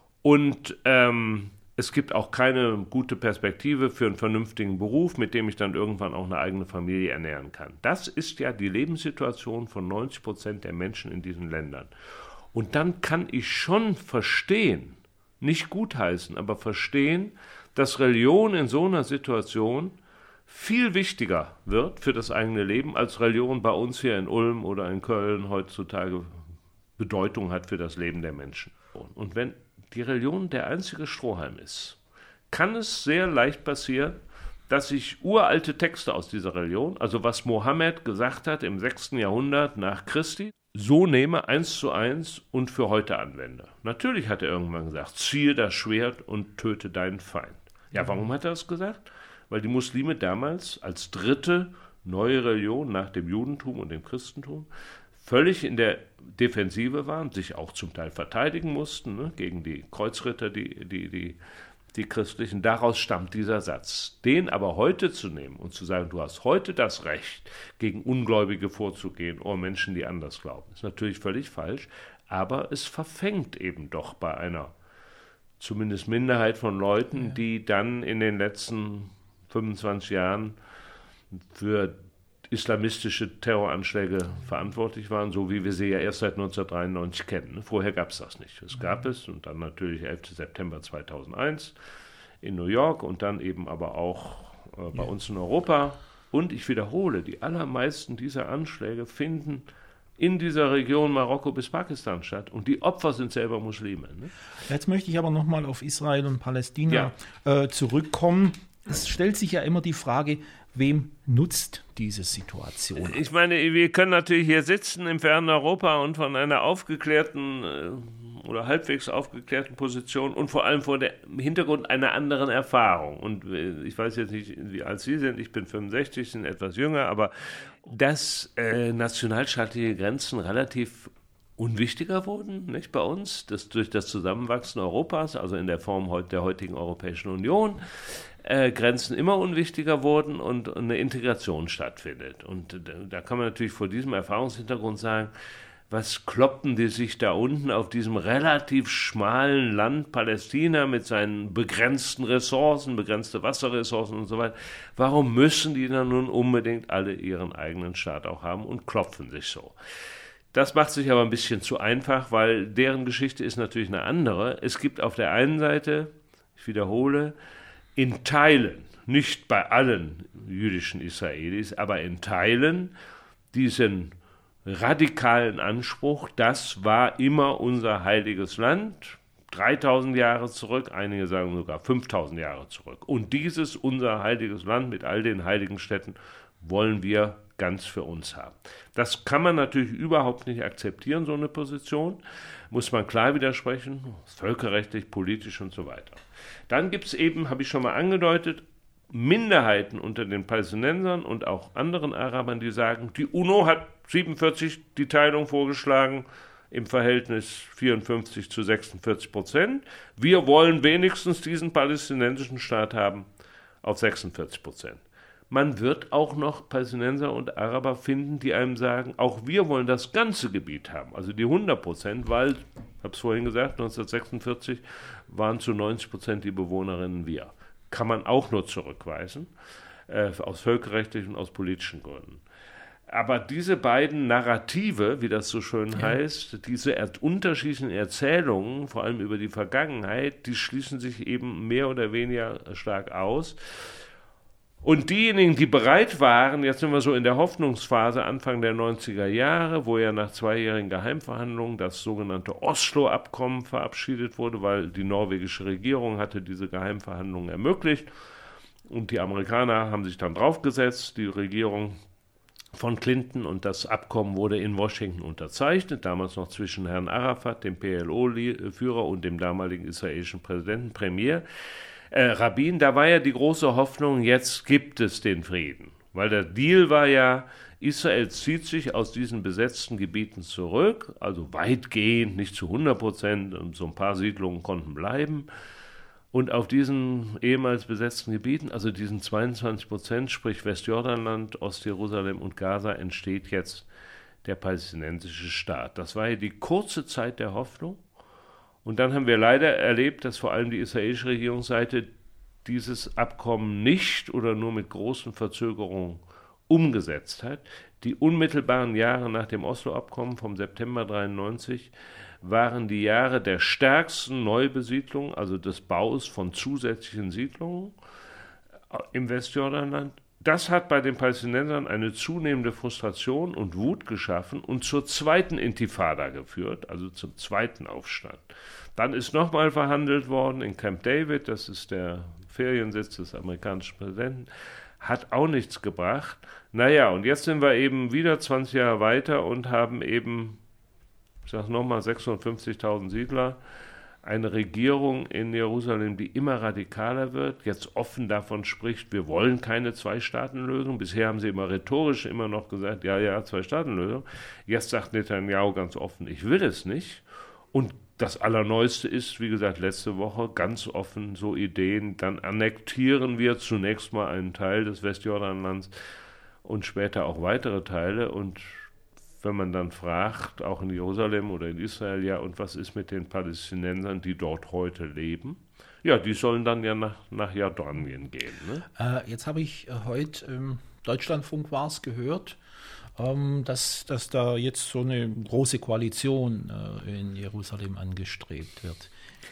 Und ähm, es gibt auch keine gute Perspektive für einen vernünftigen Beruf, mit dem ich dann irgendwann auch eine eigene Familie ernähren kann. Das ist ja die Lebenssituation von neunzig Prozent der Menschen in diesen Ländern. Und dann kann ich schon verstehen, nicht gutheißen, aber verstehen, dass Religion in so einer Situation viel wichtiger wird für das eigene Leben, als Religion bei uns hier in Ulm oder in Köln heutzutage Bedeutung hat für das Leben der Menschen. Und wenn die Religion der einzige Strohhalm ist, kann es sehr leicht passieren, dass ich uralte Texte aus dieser Religion, also was Mohammed gesagt hat im sechsten Jahrhundert nach Christi, so nehme eins zu eins und für heute anwende. Natürlich hat er irgendwann gesagt, ziehe das Schwert und töte deinen Feind. Ja, warum hat er das gesagt? Weil die Muslime damals als dritte neue Religion nach dem Judentum und dem Christentum völlig in der Defensive waren, sich auch zum Teil verteidigen mussten, ne, gegen die Kreuzritter, die, die, die, die Christlichen. Daraus stammt dieser Satz. Den aber heute zu nehmen und zu sagen, du hast heute das Recht, gegen Ungläubige vorzugehen oder Menschen, die anders glauben, ist natürlich völlig falsch, aber es verfängt eben doch bei einer zumindest Minderheit von Leuten, ja. die dann in den letzten fünfundzwanzig Jahren für islamistische Terroranschläge verantwortlich waren, so wie wir sie ja erst seit neunzehnhundertdreiundneunzig kennen. Vorher gab es das nicht. Es gab es und dann natürlich elften September zweitausendeins in New York und dann eben aber auch äh, bei ja. uns in Europa. Und ich wiederhole, die allermeisten dieser Anschläge finden in dieser Region Marokko bis Pakistan statt und die Opfer sind selber Muslime. Ne? Jetzt möchte ich aber nochmal auf Israel und Palästina ja. äh, zurückkommen. Es stellt sich ja immer die Frage, wem nutzt diese Situation? Ich meine, wir können natürlich hier sitzen im fernen Europa und von einer aufgeklärten oder halbwegs aufgeklärten Position und vor allem vor dem Hintergrund einer anderen Erfahrung. Und ich weiß jetzt nicht, wie alt Sie sind, ich bin fünfundsechzig, sind etwas jünger, aber dass äh, nationalstaatliche Grenzen relativ unwichtiger wurden, nicht bei uns, das durch das Zusammenwachsen Europas, also in der Form der heutigen Europäischen Union, Äh, Grenzen immer unwichtiger wurden und, und eine Integration stattfindet. Und da, da kann man natürlich vor diesem Erfahrungshintergrund sagen, was kloppen die sich da unten auf diesem relativ schmalen Land Palästina mit seinen begrenzten Ressourcen, begrenzte Wasserressourcen und so weiter, warum müssen die dann nun unbedingt alle ihren eigenen Staat auch haben und klopfen sich so? Das macht sich aber ein bisschen zu einfach, weil deren Geschichte ist natürlich eine andere. Es gibt auf der einen Seite, ich wiederhole, in Teilen, nicht bei allen jüdischen Israelis, aber in Teilen diesen radikalen Anspruch, das war immer unser heiliges Land, dreitausend Jahre zurück, einige sagen sogar fünftausend Jahre zurück. Und dieses unser heiliges Land mit all den heiligen Städten wollen wir ganz für uns haben. Das kann man natürlich überhaupt nicht akzeptieren, so eine Position, muss man klar widersprechen, völkerrechtlich, politisch und so weiter. Dann gibt es eben, habe ich schon mal angedeutet, Minderheiten unter den Palästinensern und auch anderen Arabern, die sagen, die UNO hat siebenundvierzig die Teilung vorgeschlagen, im Verhältnis vierundfünfzig zu sechsundvierzig Prozent. Wir wollen wenigstens diesen palästinensischen Staat haben auf sechsundvierzig Prozent. man wird auch noch Palästinenser und Araber finden, die einem sagen, auch wir wollen das ganze Gebiet haben, also die hundert Prozent, weil, ich habe es vorhin gesagt, neunzehnhundertsechsundvierzig waren zu neunzig Prozent die Bewohnerinnen wir. Kann man auch nur zurückweisen, äh, aus völkerrechtlichen und aus politischen Gründen. Aber diese beiden Narrative, wie das so schön ja. heißt, diese er- unterschiedlichen Erzählungen, vor allem über die Vergangenheit, die schließen sich eben mehr oder weniger stark aus. Und diejenigen, die bereit waren, jetzt sind wir so in der Hoffnungsphase Anfang der neunziger Jahre, wo ja nach zweijährigen Geheimverhandlungen das sogenannte Oslo-Abkommen verabschiedet wurde, weil die norwegische Regierung hatte diese Geheimverhandlungen ermöglicht. Und die Amerikaner haben sich dann draufgesetzt, die Regierung von Clinton, und das Abkommen wurde in Washington unterzeichnet, damals noch zwischen Herrn Arafat, dem P L O-Führer, und dem damaligen israelischen Präsidenten, Premier Äh, Rabin. Da war ja die große Hoffnung, jetzt gibt es den Frieden. Weil der Deal war ja, Israel zieht sich aus diesen besetzten Gebieten zurück, also weitgehend, nicht zu hundert Prozent, und so ein paar Siedlungen konnten bleiben. Und auf diesen ehemals besetzten Gebieten, also diesen zweiundzwanzig Prozent, sprich Westjordanland, Ostjerusalem und Gaza, entsteht jetzt der palästinensische Staat. Das war ja die kurze Zeit der Hoffnung. Und dann haben wir leider erlebt, dass vor allem die israelische Regierungsseite dieses Abkommen nicht oder nur mit großen Verzögerungen umgesetzt hat. Die unmittelbaren Jahre nach dem Oslo-Abkommen vom September dreiundneunzig waren die Jahre der stärksten Neubesiedlung, also des Baus von zusätzlichen Siedlungen im Westjordanland. Das hat bei den Palästinensern eine zunehmende Frustration und Wut geschaffen und zur zweiten Intifada geführt, also zum zweiten Aufstand. Dann ist nochmal verhandelt worden in Camp David, das ist der Feriensitz des amerikanischen Präsidenten, hat auch nichts gebracht. Naja, und jetzt sind wir eben wieder zwanzig Jahre weiter und haben eben, ich sage nochmal, sechshundertfünfzigtausend Siedler, eine Regierung in Jerusalem, die immer radikaler wird, jetzt offen davon spricht, wir wollen keine Zwei-Staaten-Lösung. Bisher haben sie immer rhetorisch immer noch gesagt, ja, ja, Zwei-Staaten-Lösung. Jetzt sagt Netanyahu ganz offen, ich will es nicht. Und das Allerneueste ist, wie gesagt, letzte Woche ganz offen so Ideen, dann annektieren wir zunächst mal einen Teil des Westjordanlands und später auch weitere Teile. Und wenn man dann fragt, auch in Jerusalem oder in Israel, ja, und was ist mit den Palästinensern, die dort heute leben? Ja, die sollen dann ja nach, nach Jordanien gehen. Ne? Äh, jetzt habe ich äh, heute im Deutschlandfunk war es gehört, ähm, dass, dass da jetzt so eine große Koalition äh, in Jerusalem angestrebt wird.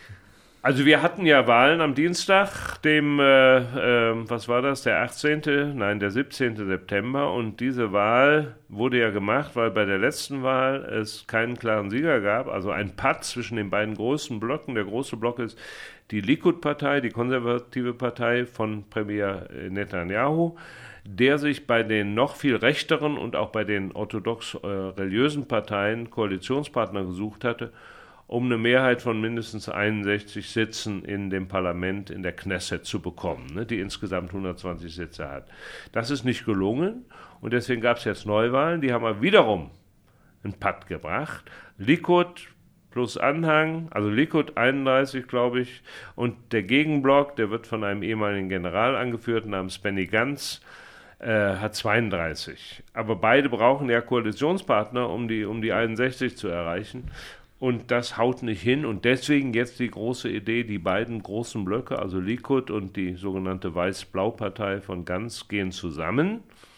Also wir hatten ja Wahlen am Dienstag, dem, äh, äh, was war das, der achtzehnte, nein, der siebzehnte September, und diese Wahl wurde ja gemacht, weil bei der letzten Wahl es keinen klaren Sieger gab, also ein Patt zwischen den beiden großen Blöcken. Der große Block ist die Likud-Partei, die konservative Partei von Premier Netanyahu, der sich bei den noch viel rechteren und auch bei den orthodox äh, religiösen Parteien Koalitionspartner gesucht hatte, um eine Mehrheit von mindestens einundsechzig Sitzen in dem Parlament, in der Knesset zu bekommen, ne, die insgesamt hundertzwanzig Sitze hat. Das ist nicht gelungen und deswegen gab es jetzt Neuwahlen, die haben aber wiederum einen Patt gebracht. Likud plus Anhang, also Likud einunddreißig, glaube ich, und der Gegenblock, der wird von einem ehemaligen General angeführt, namens Benny Gantz, äh, hat zweiunddreißig. Aber beide brauchen ja Koalitionspartner, um die, um die einundsechzig zu erreichen. Und das haut nicht hin und deswegen jetzt die große Idee, die beiden großen Blöcke, also Likud und die sogenannte Weiß-Blau-Partei von Gantz, gehen zusammen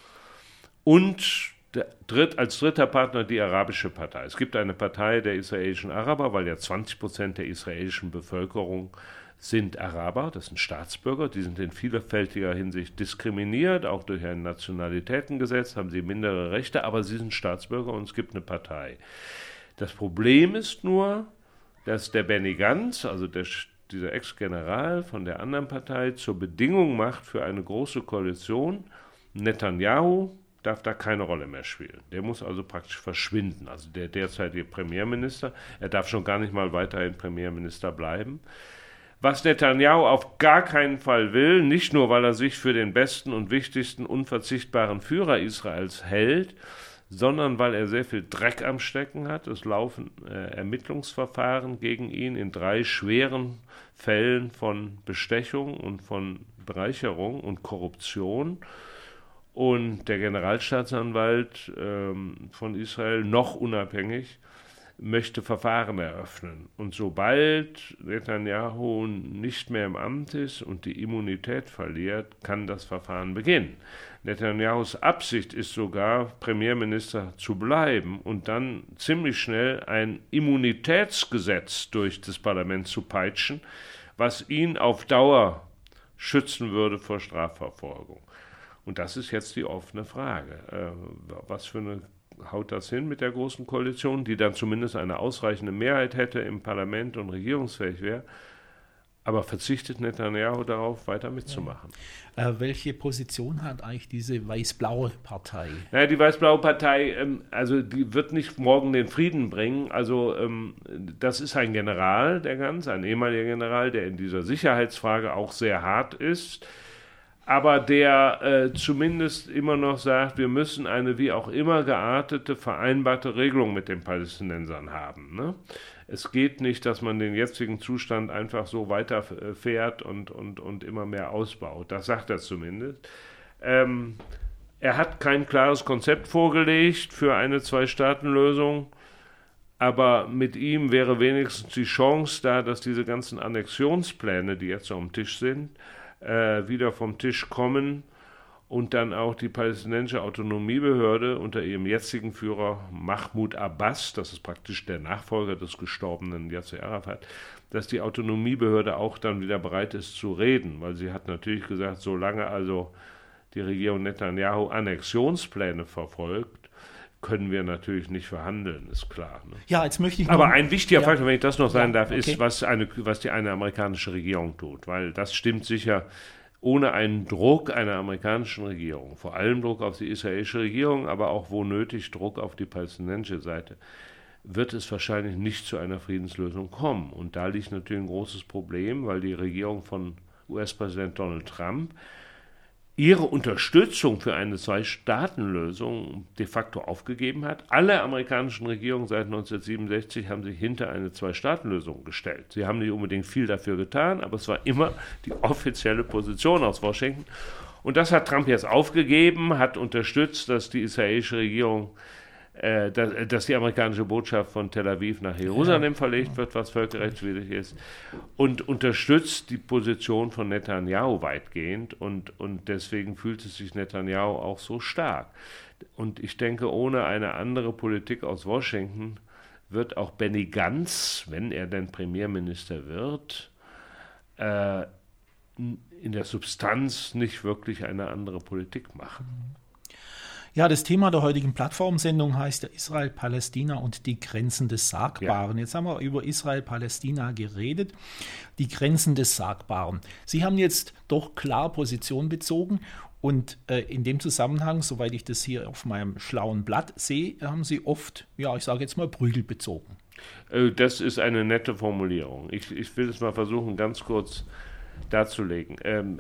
und der dritt, als dritter Partner die arabische Partei. Es gibt eine Partei der israelischen Araber, weil ja zwanzig Prozent der israelischen Bevölkerung sind Araber, das sind Staatsbürger, die sind in vielfältiger Hinsicht diskriminiert, auch durch ein Nationalitätengesetz haben sie mindere Rechte, aber sie sind Staatsbürger und es gibt eine Partei. Das Problem ist nur, dass der Benny Gantz, also der, dieser Ex-General von der anderen Partei, zur Bedingung macht für eine große Koalition, Netanyahu darf da keine Rolle mehr spielen. Der muss also praktisch verschwinden, also der derzeitige Premierminister. Er darf schon gar nicht mal weiterhin Premierminister bleiben. Was Netanyahu auf gar keinen Fall will, nicht nur, weil er sich für den besten und wichtigsten, unverzichtbaren Führer Israels hält, sondern weil er sehr viel Dreck am Stecken hat. Es laufen äh, Ermittlungsverfahren gegen ihn in drei schweren Fällen von Bestechung und von Bereicherung und Korruption. Und der Generalstaatsanwalt ähm, von Israel, noch unabhängig, möchte Verfahren eröffnen. Und sobald Netanyahu nicht mehr im Amt ist und die Immunität verliert, kann das Verfahren beginnen. Netanyahus Absicht ist sogar, Premierminister zu bleiben und dann ziemlich schnell ein Immunitätsgesetz durch das Parlament zu peitschen, was ihn auf Dauer schützen würde vor Strafverfolgung. Und das ist jetzt die offene Frage. Äh, was für eine haut das hin mit der Großen Koalition, die dann zumindest eine ausreichende Mehrheit hätte im Parlament und regierungsfähig wäre, aber verzichtet Netanyahu darauf, weiter mitzumachen. Ja. Äh, welche Position hat eigentlich diese weiß-blaue Partei? Naja, die weiß-blaue Partei, ähm, also die wird nicht morgen den Frieden bringen. Also ähm, das ist ein General, der Gantz, ein ehemaliger General, der in dieser Sicherheitsfrage auch sehr hart ist, aber der äh, zumindest immer noch sagt, wir müssen eine wie auch immer geartete, vereinbarte Regelung mit den Palästinensern haben. Ne? Es geht nicht, dass man den jetzigen Zustand einfach so weiterfährt und, und, und immer mehr ausbaut. Das sagt er zumindest. Ähm, er hat kein klares Konzept vorgelegt für eine Zwei-Staaten-Lösung, aber mit ihm wäre wenigstens die Chance da, dass diese ganzen Annexionspläne, die jetzt auf dem Tisch sind, wieder vom Tisch kommen und dann auch die palästinensische Autonomiebehörde unter ihrem jetzigen Führer Mahmoud Abbas, das ist praktisch der Nachfolger des gestorbenen Yasser Arafat, dass die Autonomiebehörde auch dann wieder bereit ist zu reden, weil sie hat natürlich gesagt, solange also die Regierung Netanyahu Annexionspläne verfolgt, können wir natürlich nicht verhandeln, ist klar. Ne? Ja, jetzt möchte ich noch Aber ein wichtiger ja. Faktor, wenn ich das noch sagen ja, darf, okay. ist, was, eine, was die eine amerikanische Regierung tut. Weil das stimmt sicher, ohne einen Druck einer amerikanischen Regierung, vor allem Druck auf die israelische Regierung, aber auch wo nötig Druck auf die palästinensische Seite, wird es wahrscheinlich nicht zu einer Friedenslösung kommen. Und da liegt natürlich ein großes Problem, weil die Regierung von U S-Präsident Donald Trump ihre Unterstützung für eine Zwei-Staaten-Lösung de facto aufgegeben hat. Alle amerikanischen Regierungen seit neunzehnhundertsiebenundsechzig haben sich hinter eine Zwei-Staaten-Lösung gestellt. Sie haben nicht unbedingt viel dafür getan, aber es war immer die offizielle Position aus Washington. Und das hat Trump jetzt aufgegeben, hat unterstützt, dass die israelische Regierung, äh, dass, dass die amerikanische Botschaft von Tel Aviv nach Jerusalem verlegt wird, was völkerrechtswidrig ist, und unterstützt die Position von Netanyahu weitgehend und, und deswegen fühlt es sich Netanyahu auch so stark. Und ich denke, ohne eine andere Politik aus Washington wird auch Benny Gantz, wenn er denn Premierminister wird, äh, in der Substanz nicht wirklich eine andere Politik machen. Ja, das Thema der heutigen Plattformsendung heißt ja Israel, Palästina und die Grenzen des Sagbaren. Ja. Jetzt haben wir über Israel, Palästina geredet, die Grenzen des Sagbaren. Sie haben jetzt doch klar Position bezogen und äh, in dem Zusammenhang, soweit ich das hier auf meinem schlauen Blatt sehe, haben Sie oft, ja, ich sage jetzt mal, Prügel bezogen. Das ist eine nette Formulierung. Ich, ich will es mal versuchen, ganz kurz darzulegen. Ähm,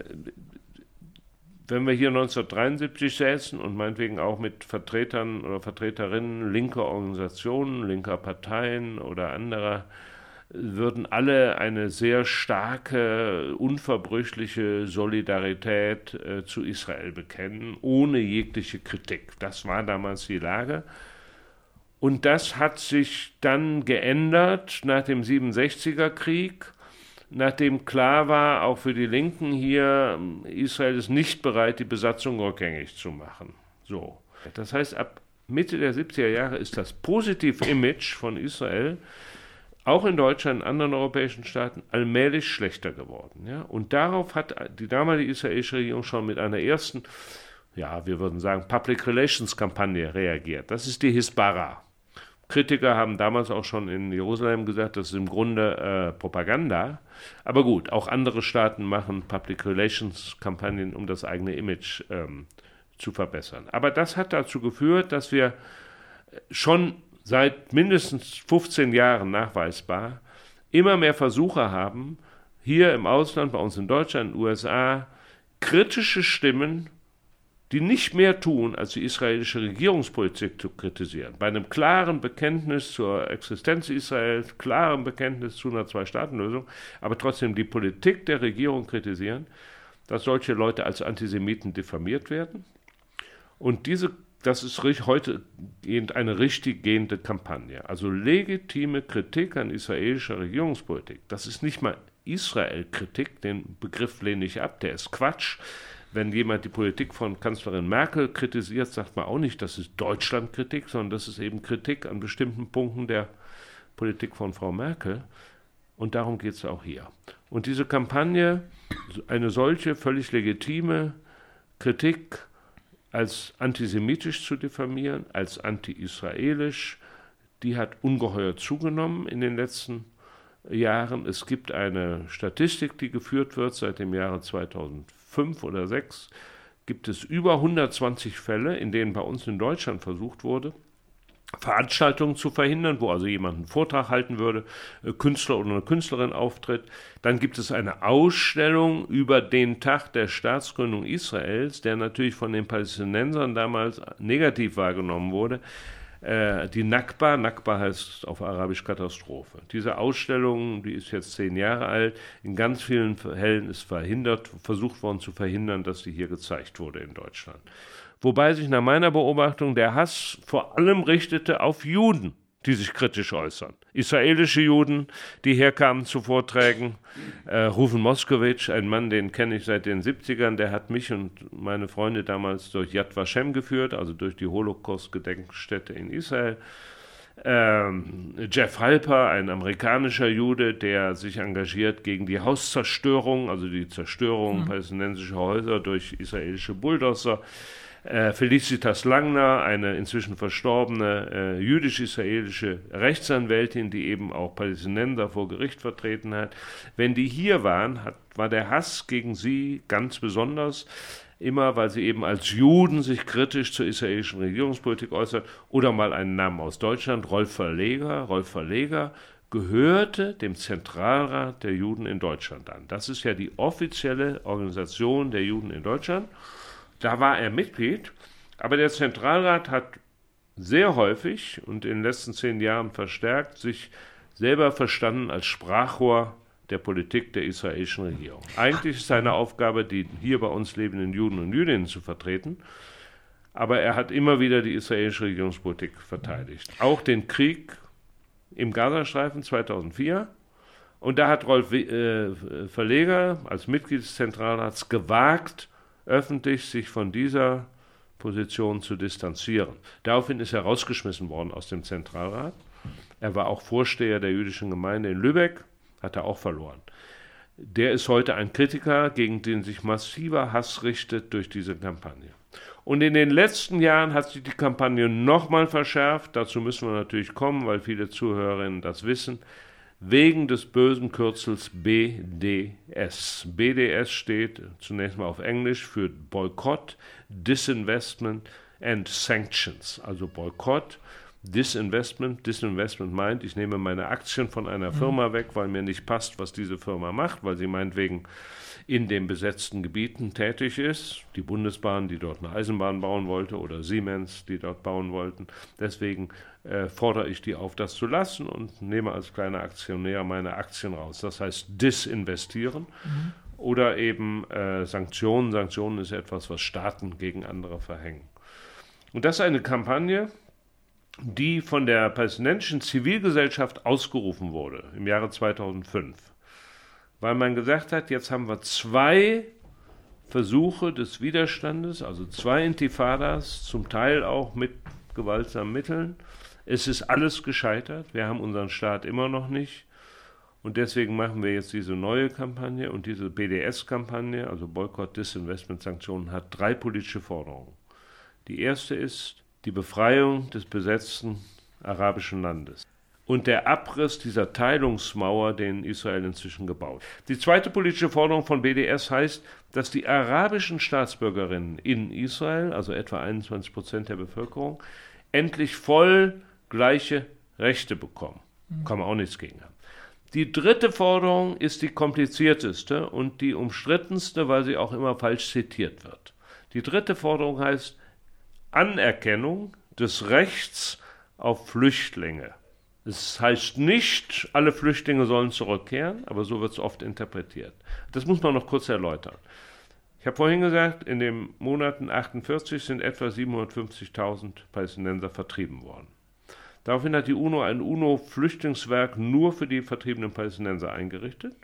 Wenn wir hier neunzehnhundertdreiundsiebzig säßen und meinetwegen auch mit Vertretern oder Vertreterinnen linker Organisationen, linker Parteien oder anderer, würden alle eine sehr starke, unverbrüchliche Solidarität äh, zu Israel bekennen, ohne jegliche Kritik. Das war damals die Lage. Und das hat sich dann geändert nach dem siebenundsechziger Krieg, nachdem klar war, auch für die Linken hier, Israel ist nicht bereit, die Besatzung rückgängig zu machen. So. Das heißt, ab Mitte der siebziger Jahre ist das positive Image von Israel, auch in Deutschland und anderen europäischen Staaten, allmählich schlechter geworden. Ja? Und darauf hat die damalige israelische Regierung schon mit einer ersten, ja, wir würden sagen, Public Relations Kampagne reagiert. Das ist die Hisbara. Kritiker haben damals auch schon in Jerusalem gesagt, das ist im Grunde äh, Propaganda. Aber gut, auch andere Staaten machen Public Relations Kampagnen, um das eigene Image ähm, zu verbessern. Aber das hat dazu geführt, dass wir schon seit mindestens fünfzehn Jahren nachweisbar immer mehr Versuche haben, hier im Ausland, bei uns in Deutschland, in den U S A, kritische Stimmen, die nicht mehr tun, als die israelische Regierungspolitik zu kritisieren. Bei einem klaren Bekenntnis zur Existenz Israels, klaren Bekenntnis zu einer Zwei-Staaten-Lösung, aber trotzdem die Politik der Regierung kritisieren, dass solche Leute als Antisemiten diffamiert werden. Und diese, das ist heute eine richtig gehende Kampagne. Also legitime Kritik an israelischer Regierungspolitik. Das ist nicht mal Israel-Kritik, den Begriff lehne ich ab, der ist Quatsch. Wenn jemand die Politik von Kanzlerin Merkel kritisiert, sagt man auch nicht, das ist Deutschland-Kritik, sondern das ist eben Kritik an bestimmten Punkten der Politik von Frau Merkel. Und darum geht es auch hier. Und diese Kampagne, eine solche völlig legitime Kritik als antisemitisch zu diffamieren, als anti-israelisch, die hat ungeheuer zugenommen in den letzten Jahren. Es gibt eine Statistik, die geführt wird seit dem Jahre zweitausendfünf oder zweitausendsechs, gibt es über hundertzwanzig Fälle, in denen bei uns in Deutschland versucht wurde, Veranstaltungen zu verhindern, wo also jemand einen Vortrag halten würde, Künstler oder eine Künstlerin auftritt. Dann gibt es eine Ausstellung über den Tag der Staatsgründung Israels, der natürlich von den Palästinensern damals negativ wahrgenommen wurde. Äh, die Nakba, Nakba heißt auf Arabisch Katastrophe. Diese Ausstellung, die ist jetzt zehn Jahre alt, in ganz vielen Fällen ist verhindert, versucht worden zu verhindern, dass die hier gezeigt wurde in Deutschland. Wobei sich nach meiner Beobachtung der Hass vor allem richtete auf Juden, die sich kritisch äußern. Israelische Juden, die herkamen zu Vorträgen. Äh, Rufen Moskowitsch, ein Mann, den kenne ich seit den siebzigern, der hat mich und meine Freunde damals durch Yad Vashem geführt, also durch die Holocaust-Gedenkstätte in Israel. Ähm, Jeff Halper, ein amerikanischer Jude, der sich engagiert gegen die Hauszerstörung, also die Zerstörung mhm. palästinensischer Häuser durch israelische Bulldozer. Äh, Felicitas Langner, eine inzwischen verstorbene äh, jüdisch-israelische Rechtsanwältin, die eben auch Palästinenser vor Gericht vertreten hat. Wenn die hier waren, hat, war der Hass gegen sie ganz besonders, immer weil sie eben als Juden sich kritisch zur israelischen Regierungspolitik äußern. Oder mal einen Namen aus Deutschland, Rolf Verleger. Rolf Verleger gehörte dem Zentralrat der Juden in Deutschland an. Das ist ja die offizielle Organisation der Juden in Deutschland. Da war er Mitglied, aber der Zentralrat hat sehr häufig und in den letzten zehn Jahren verstärkt sich selber verstanden als Sprachrohr der Politik der israelischen Regierung. Eigentlich ist seine Aufgabe, die hier bei uns lebenden Juden und Jüdinnen zu vertreten, aber er hat immer wieder die israelische Regierungspolitik verteidigt. Auch den Krieg im Gazastreifen zweitausendvier. Und da hat Rolf äh, Verleger als Mitglied des Zentralrats gewagt, öffentlich sich von dieser Position zu distanzieren. Daraufhin ist er rausgeschmissen worden aus dem Zentralrat. Er war auch Vorsteher der jüdischen Gemeinde in Lübeck, hat er auch verloren. Der ist heute ein Kritiker, gegen den sich massiver Hass richtet durch diese Kampagne. Und in den letzten Jahren hat sich die Kampagne nochmal verschärft. Dazu müssen wir natürlich kommen, weil viele Zuhörerinnen das wissen. Wegen des bösen Kürzels B D S. B D S steht zunächst mal auf Englisch für Boykott, Disinvestment and Sanctions. Also Boykott, Disinvestment. Disinvestment meint, ich nehme meine Aktien von einer Firma weg, weil mir nicht passt, was diese Firma macht, weil sie meinetwegen in den besetzten Gebieten tätig ist. Die Bundesbahn, die dort eine Eisenbahn bauen wollte, oder Siemens, die dort bauen wollten. Deswegen äh, fordere ich die auf, das zu lassen und nehme als kleiner Aktionär meine Aktien raus. Das heißt disinvestieren. Mhm. Oder eben äh, Sanktionen. Sanktionen ist etwas, was Staaten gegen andere verhängen. Und das ist eine Kampagne, die von der palästinensischen Zivilgesellschaft ausgerufen wurde im Jahre zweitausendfünf. Weil man gesagt hat, jetzt haben wir zwei Versuche des Widerstandes, also zwei Intifadas, zum Teil auch mit gewaltsamen Mitteln. Es ist alles gescheitert, wir haben unseren Staat immer noch nicht. Und deswegen machen wir jetzt diese neue Kampagne, und diese B D S-Kampagne, also Boykott, Disinvestment, Sanktionen, hat drei politische Forderungen. Die erste ist die Befreiung des besetzten arabischen Landes und der Abriss dieser Teilungsmauer, den Israel inzwischen gebaut hat. Die zweite politische Forderung von B D S heißt, dass die arabischen Staatsbürgerinnen in Israel, also etwa einundzwanzig Prozent der Bevölkerung, endlich voll gleiche Rechte bekommen. Kann man auch nichts gegen haben. Die dritte Forderung ist die komplizierteste und die umstrittenste, weil sie auch immer falsch zitiert wird. Die dritte Forderung heißt Anerkennung des Rechts auf Flüchtlinge. Das heißt nicht, alle Flüchtlinge sollen zurückkehren, aber so wird es oft interpretiert. Das muss man noch kurz erläutern. Ich habe vorhin gesagt, in den Monaten achtundvierzig sind etwa siebenhundertfünfzigtausend Palästinenser vertrieben worden. Daraufhin hat die UNO ein UNO-Flüchtlingswerk nur für die vertriebenen Palästinenser eingerichtet.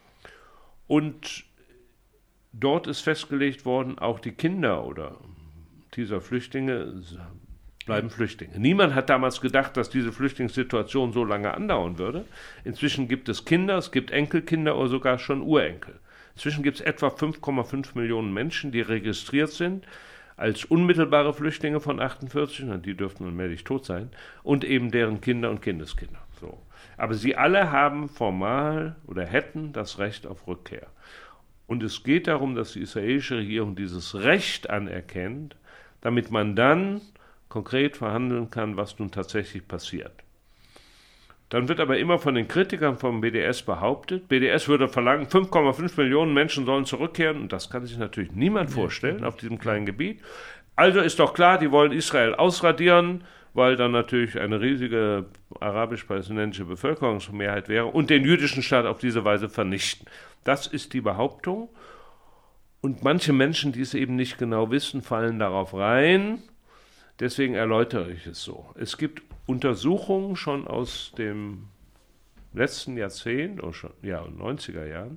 Und dort ist festgelegt worden, auch die Kinder oder dieser Flüchtlinge bleiben Flüchtlinge. Niemand hat damals gedacht, dass diese Flüchtlingssituation so lange andauern würde. Inzwischen gibt es Kinder, es gibt Enkelkinder oder sogar schon Urenkel. Inzwischen gibt es etwa fünf Komma fünf Millionen Menschen, die registriert sind als unmittelbare Flüchtlinge von achtundvierzig, und die dürften allmählich tot sein, und eben deren Kinder und Kindeskinder. So. Aber sie alle haben formal oder hätten das Recht auf Rückkehr. Und es geht darum, dass die israelische Regierung dieses Recht anerkennt, damit man dann konkret verhandeln kann, was nun tatsächlich passiert. Dann wird aber immer von den Kritikern vom B D S behauptet, B D S würde verlangen, fünf Komma fünf Millionen Menschen sollen zurückkehren, und das kann sich natürlich niemand vorstellen auf diesem kleinen Gebiet. Also ist doch klar, die wollen Israel ausradieren, weil dann natürlich eine riesige arabisch-palästinensische Bevölkerungsmehrheit wäre, und den jüdischen Staat auf diese Weise vernichten. Das ist die Behauptung, und manche Menschen, die es eben nicht genau wissen, fallen darauf rein. Deswegen erläutere ich es so. Es gibt Untersuchungen schon aus dem letzten Jahrzehnt, oder schon, ja, neunziger Jahren,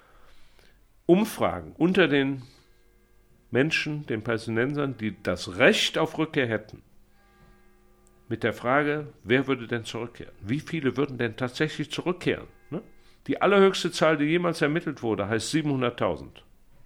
Umfragen unter den Menschen, den Palästinensern, die das Recht auf Rückkehr hätten, mit der Frage, wer würde denn zurückkehren? Wie viele würden denn tatsächlich zurückkehren? Ne? Die allerhöchste Zahl, die jemals ermittelt wurde, heißt siebenhunderttausend.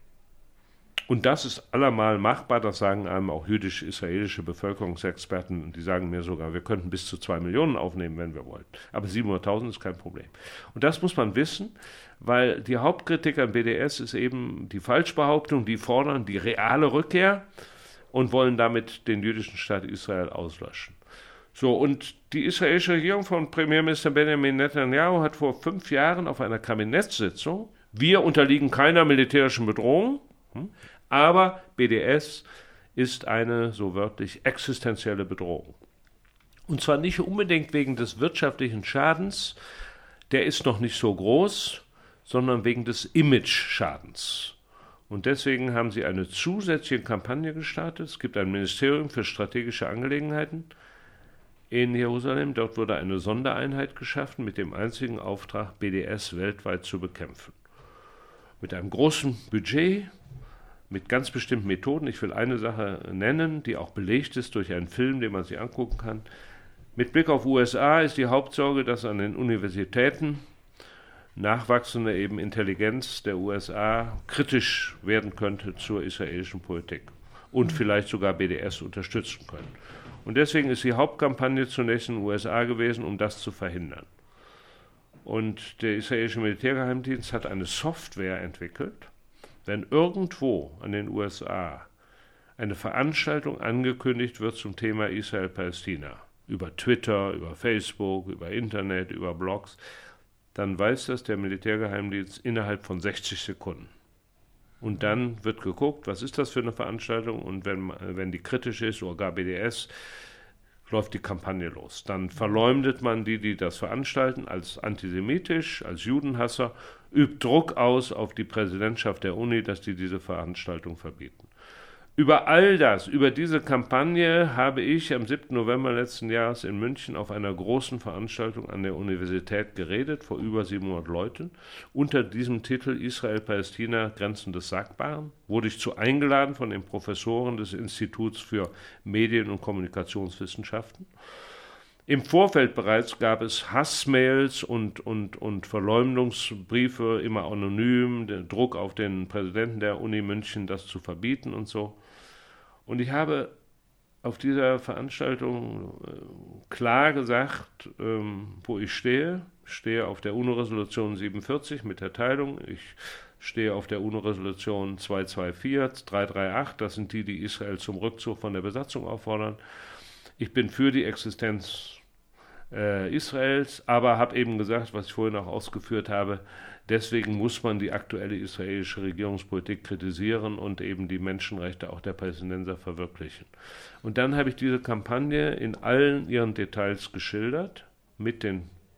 Und das ist allemal machbar, das sagen einem auch jüdisch-israelische Bevölkerungsexperten, die sagen mir sogar, wir könnten bis zu zwei Millionen aufnehmen, wenn wir wollten. Aber siebenhunderttausend ist kein Problem. Und das muss man wissen, weil die Hauptkritik am B D S ist eben die Falschbehauptung, die fordern die reale Rückkehr und wollen damit den jüdischen Staat Israel auslöschen. So, und die israelische Regierung von Premierminister Benjamin Netanyahu hat vor fünf Jahren auf einer Kabinettssitzung, wir unterliegen keiner militärischen Bedrohung, hm, aber B D S ist eine, so wörtlich, existenzielle Bedrohung. Und zwar nicht unbedingt wegen des wirtschaftlichen Schadens, der ist noch nicht so groß, sondern wegen des Image-Schadens. Und deswegen haben sie eine zusätzliche Kampagne gestartet. Es gibt ein Ministerium für strategische Angelegenheiten in Jerusalem. Dort wurde eine Sondereinheit geschaffen mit dem einzigen Auftrag, B D S weltweit zu bekämpfen. Mit einem großen Budget, mit ganz bestimmten Methoden. Ich will eine Sache nennen, die auch belegt ist durch einen Film, den man sich angucken kann. Mit Blick auf U S A ist die Hauptsorge, dass an den Universitäten nachwachsende eben Intelligenz der U S A kritisch werden könnte zur israelischen Politik und vielleicht sogar B D S unterstützen können. Und deswegen ist die Hauptkampagne zunächst in den U S A gewesen, um das zu verhindern. Und der israelische Militärgeheimdienst hat eine Software entwickelt. Wenn irgendwo an den U S A eine Veranstaltung angekündigt wird zum Thema Israel-Palästina, über Twitter, über Facebook, über Internet, über Blogs, dann weiß das der Militärgeheimdienst innerhalb von sechzig Sekunden. Und dann wird geguckt, was ist das für eine Veranstaltung, und wenn, wenn die kritisch ist oder gar B D S, läuft die Kampagne los. Dann verleumdet man die, die das veranstalten, als antisemitisch, als Judenhasser, übt Druck aus auf die Präsidentschaft der Uni, dass die diese Veranstaltung verbieten. Über all das, über diese Kampagne habe ich am siebten November letzten Jahres in München auf einer großen Veranstaltung an der Universität geredet, vor über siebenhundert Leuten, unter diesem Titel Israel-Palästina, Grenzen des Sagbaren. Wurde ich zu eingeladen von den Professoren des Instituts für Medien- und Kommunikationswissenschaften. Im Vorfeld bereits gab es Hassmails und, und, und Verleumdungsbriefe, immer anonym, der Druck auf den Präsidenten der Uni München, das zu verbieten und so. Und ich habe auf dieser Veranstaltung äh, klar gesagt, ähm, wo ich stehe. Ich stehe auf der UNO-Resolution siebenundvierzig mit der Teilung. Ich stehe auf der UNO-Resolution zweihundertvierundzwanzig, dreihunderachtunddreißig. Das sind die, die Israel zum Rückzug von der Besatzung auffordern. Ich bin für die Existenz äh, Israels, aber habe eben gesagt, was ich vorhin auch ausgeführt habe, deswegen muss man die aktuelle israelische Regierungspolitik kritisieren und eben die Menschenrechte auch der Palästinenser verwirklichen. Und dann habe ich diese Kampagne in allen ihren Details geschildert, mit den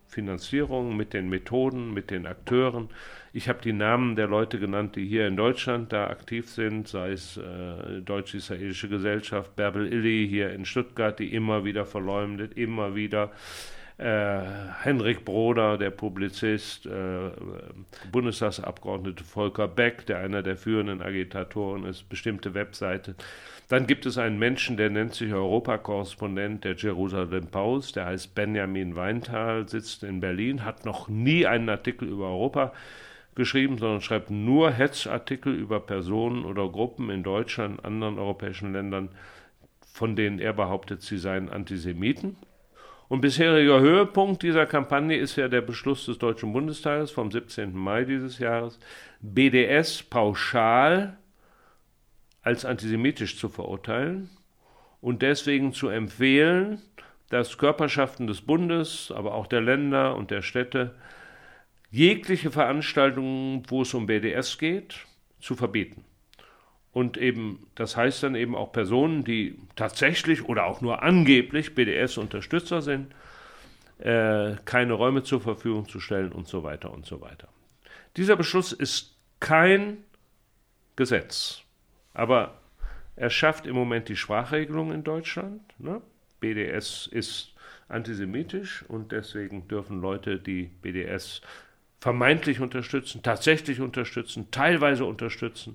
Finanzierung, mit den Methoden, mit den Akteuren. Ich habe die Namen der Leute genannt, die hier in Deutschland da aktiv sind, sei es äh, Deutsch-Israelische Gesellschaft, Bärbel Illy hier in Stuttgart, die immer wieder verleumdet, immer wieder äh, Henrik Broder, der Publizist, äh, Bundestagsabgeordnete Volker Beck, der einer der führenden Agitatoren ist, bestimmte Webseite. Dann gibt es einen Menschen, der nennt sich Europakorrespondent der Jerusalem Post, der heißt Benjamin Weinthal, sitzt in Berlin, hat noch nie einen Artikel über Europa geschrieben, sondern schreibt nur Hetzartikel über Personen oder Gruppen in Deutschland, anderen europäischen Ländern, von denen er behauptet, sie seien Antisemiten. Und bisheriger Höhepunkt dieser Kampagne ist ja der Beschluss des Deutschen Bundestages vom siebzehnten Mai dieses Jahres, B D S pauschal als antisemitisch zu verurteilen und deswegen zu empfehlen, dass Körperschaften des Bundes, aber auch der Länder und der Städte jegliche Veranstaltungen, wo es um B D S geht, zu verbieten. Und eben, das heißt dann eben auch Personen, die tatsächlich oder auch nur angeblich B D S-Unterstützer sind, äh, keine Räume zur Verfügung zu stellen und so weiter und so weiter. Dieser Beschluss ist kein Gesetz, aber er schafft im Moment die Sprachregelung in Deutschland. Ne? B D S ist antisemitisch und deswegen dürfen Leute, die B D S vermeintlich unterstützen, tatsächlich unterstützen, teilweise unterstützen,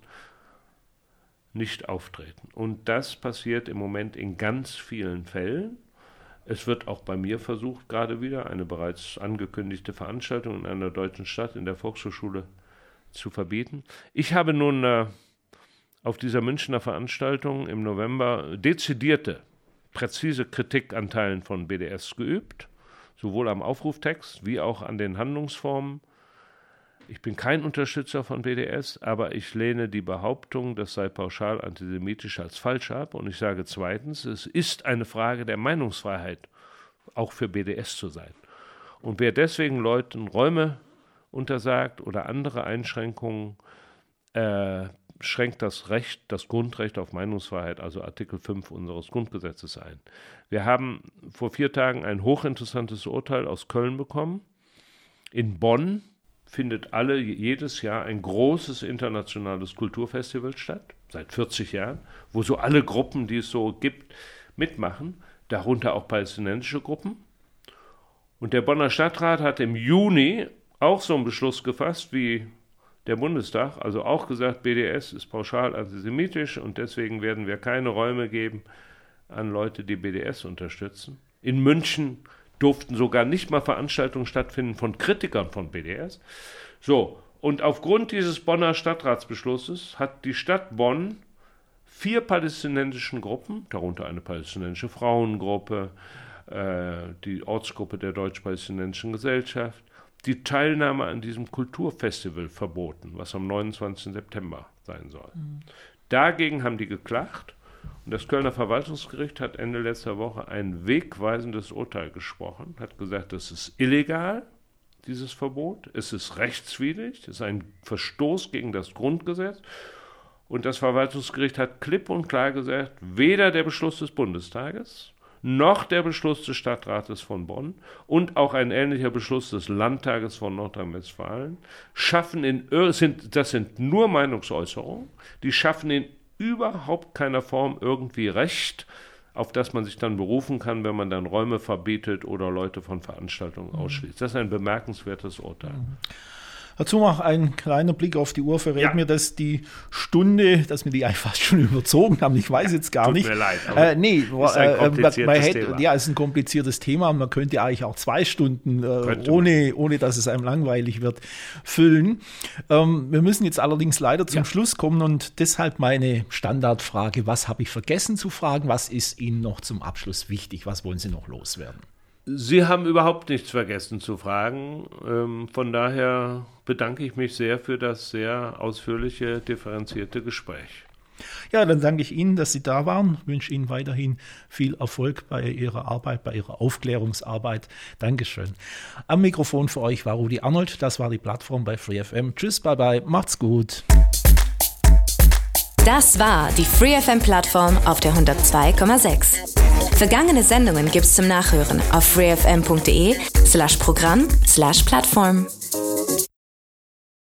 nicht auftreten. Und das passiert im Moment in ganz vielen Fällen. Es wird auch bei mir versucht, gerade wieder eine bereits angekündigte Veranstaltung in einer deutschen Stadt in der Volkshochschule zu verbieten. Ich habe nun äh, auf dieser Münchner Veranstaltung im November dezidierte, präzise Kritik an Teilen von B D S geübt, sowohl am Aufruftext wie auch an den Handlungsformen. Ich bin kein Unterstützer von B D S, aber ich lehne die Behauptung, das sei pauschal antisemitisch, als falsch ab. Und ich sage zweitens, es ist eine Frage der Meinungsfreiheit, auch für B D S zu sein. Und wer deswegen Leuten Räume untersagt oder andere Einschränkungen, äh, schränkt das Recht, das Grundrecht auf Meinungsfreiheit, also Artikel fünf unseres Grundgesetzes ein. Wir haben vor vier Tagen ein hochinteressantes Urteil aus Köln bekommen. In Bonn findet alle jedes Jahr ein großes internationales Kulturfestival statt, seit vierzig Jahren, wo so alle Gruppen, die es so gibt, mitmachen, darunter auch palästinensische Gruppen. Und der Bonner Stadtrat hat im Juni auch so einen Beschluss gefasst wie der Bundestag, also auch gesagt, B D S ist pauschal antisemitisch und deswegen werden wir keine Räume geben an Leute, die B D S unterstützen. In München durften sogar nicht mal Veranstaltungen stattfinden von Kritikern von B D S. So, und aufgrund dieses Bonner Stadtratsbeschlusses hat die Stadt Bonn vier palästinensischen Gruppen, darunter eine palästinensische Frauengruppe, äh, die Ortsgruppe der Deutsch-Palästinensischen Gesellschaft, die Teilnahme an diesem Kulturfestival verboten, was am neunundzwanzigsten September sein soll. Mhm. Dagegen haben die geklagt. Und das Kölner Verwaltungsgericht hat Ende letzter Woche ein wegweisendes Urteil gesprochen, hat gesagt, das ist illegal, dieses Verbot, es ist rechtswidrig, es ist ein Verstoß gegen das Grundgesetz. Und das Verwaltungsgericht hat klipp und klar gesagt, weder der Beschluss des Bundestages noch der Beschluss des Stadtrates von Bonn und auch ein ähnlicher Beschluss des Landtages von Nordrhein-Westfalen schaffen in, sind, das sind nur Meinungsäußerungen, die schaffen in überhaupt keiner Form irgendwie Recht, auf das man sich dann berufen kann, wenn man dann Räume verbietet oder Leute von Veranstaltungen ausschließt. Das ist ein bemerkenswertes Urteil. Herr Zumach, ein kleiner Blick auf die Uhr verrät ja. mir, dass die Stunde, dass wir die eigentlich fast schon überzogen haben. Ich weiß jetzt gar Tut nicht. Tut mir leid, aber äh, nee, ist ein kompliziertes äh, man hätte, Thema. Ja, es ist ein kompliziertes Thema. Man könnte eigentlich auch zwei Stunden, äh, ohne, ohne dass es einem langweilig wird, füllen. Ähm, wir müssen jetzt allerdings leider zum ja. Schluss kommen und deshalb meine Standardfrage, was habe ich vergessen zu fragen? Was ist Ihnen noch zum Abschluss wichtig? Was wollen Sie noch loswerden? Sie haben überhaupt nichts vergessen zu fragen. Ähm, von daher bedanke ich mich sehr für das sehr ausführliche, differenzierte Gespräch. Ja, dann danke ich Ihnen, dass Sie da waren. Ich wünsche Ihnen weiterhin viel Erfolg bei Ihrer Arbeit, bei Ihrer Aufklärungsarbeit. Dankeschön. Am Mikrofon für euch war Rudi Arnold. Das war die Plattform bei FreeFM. Tschüss, bye bye, macht's gut. Das war die FreeFM-Plattform auf der hundertzwei Komma sechs. Vergangene Sendungen gibt's zum Nachhören auf freefm.de slash Programm slash Plattform.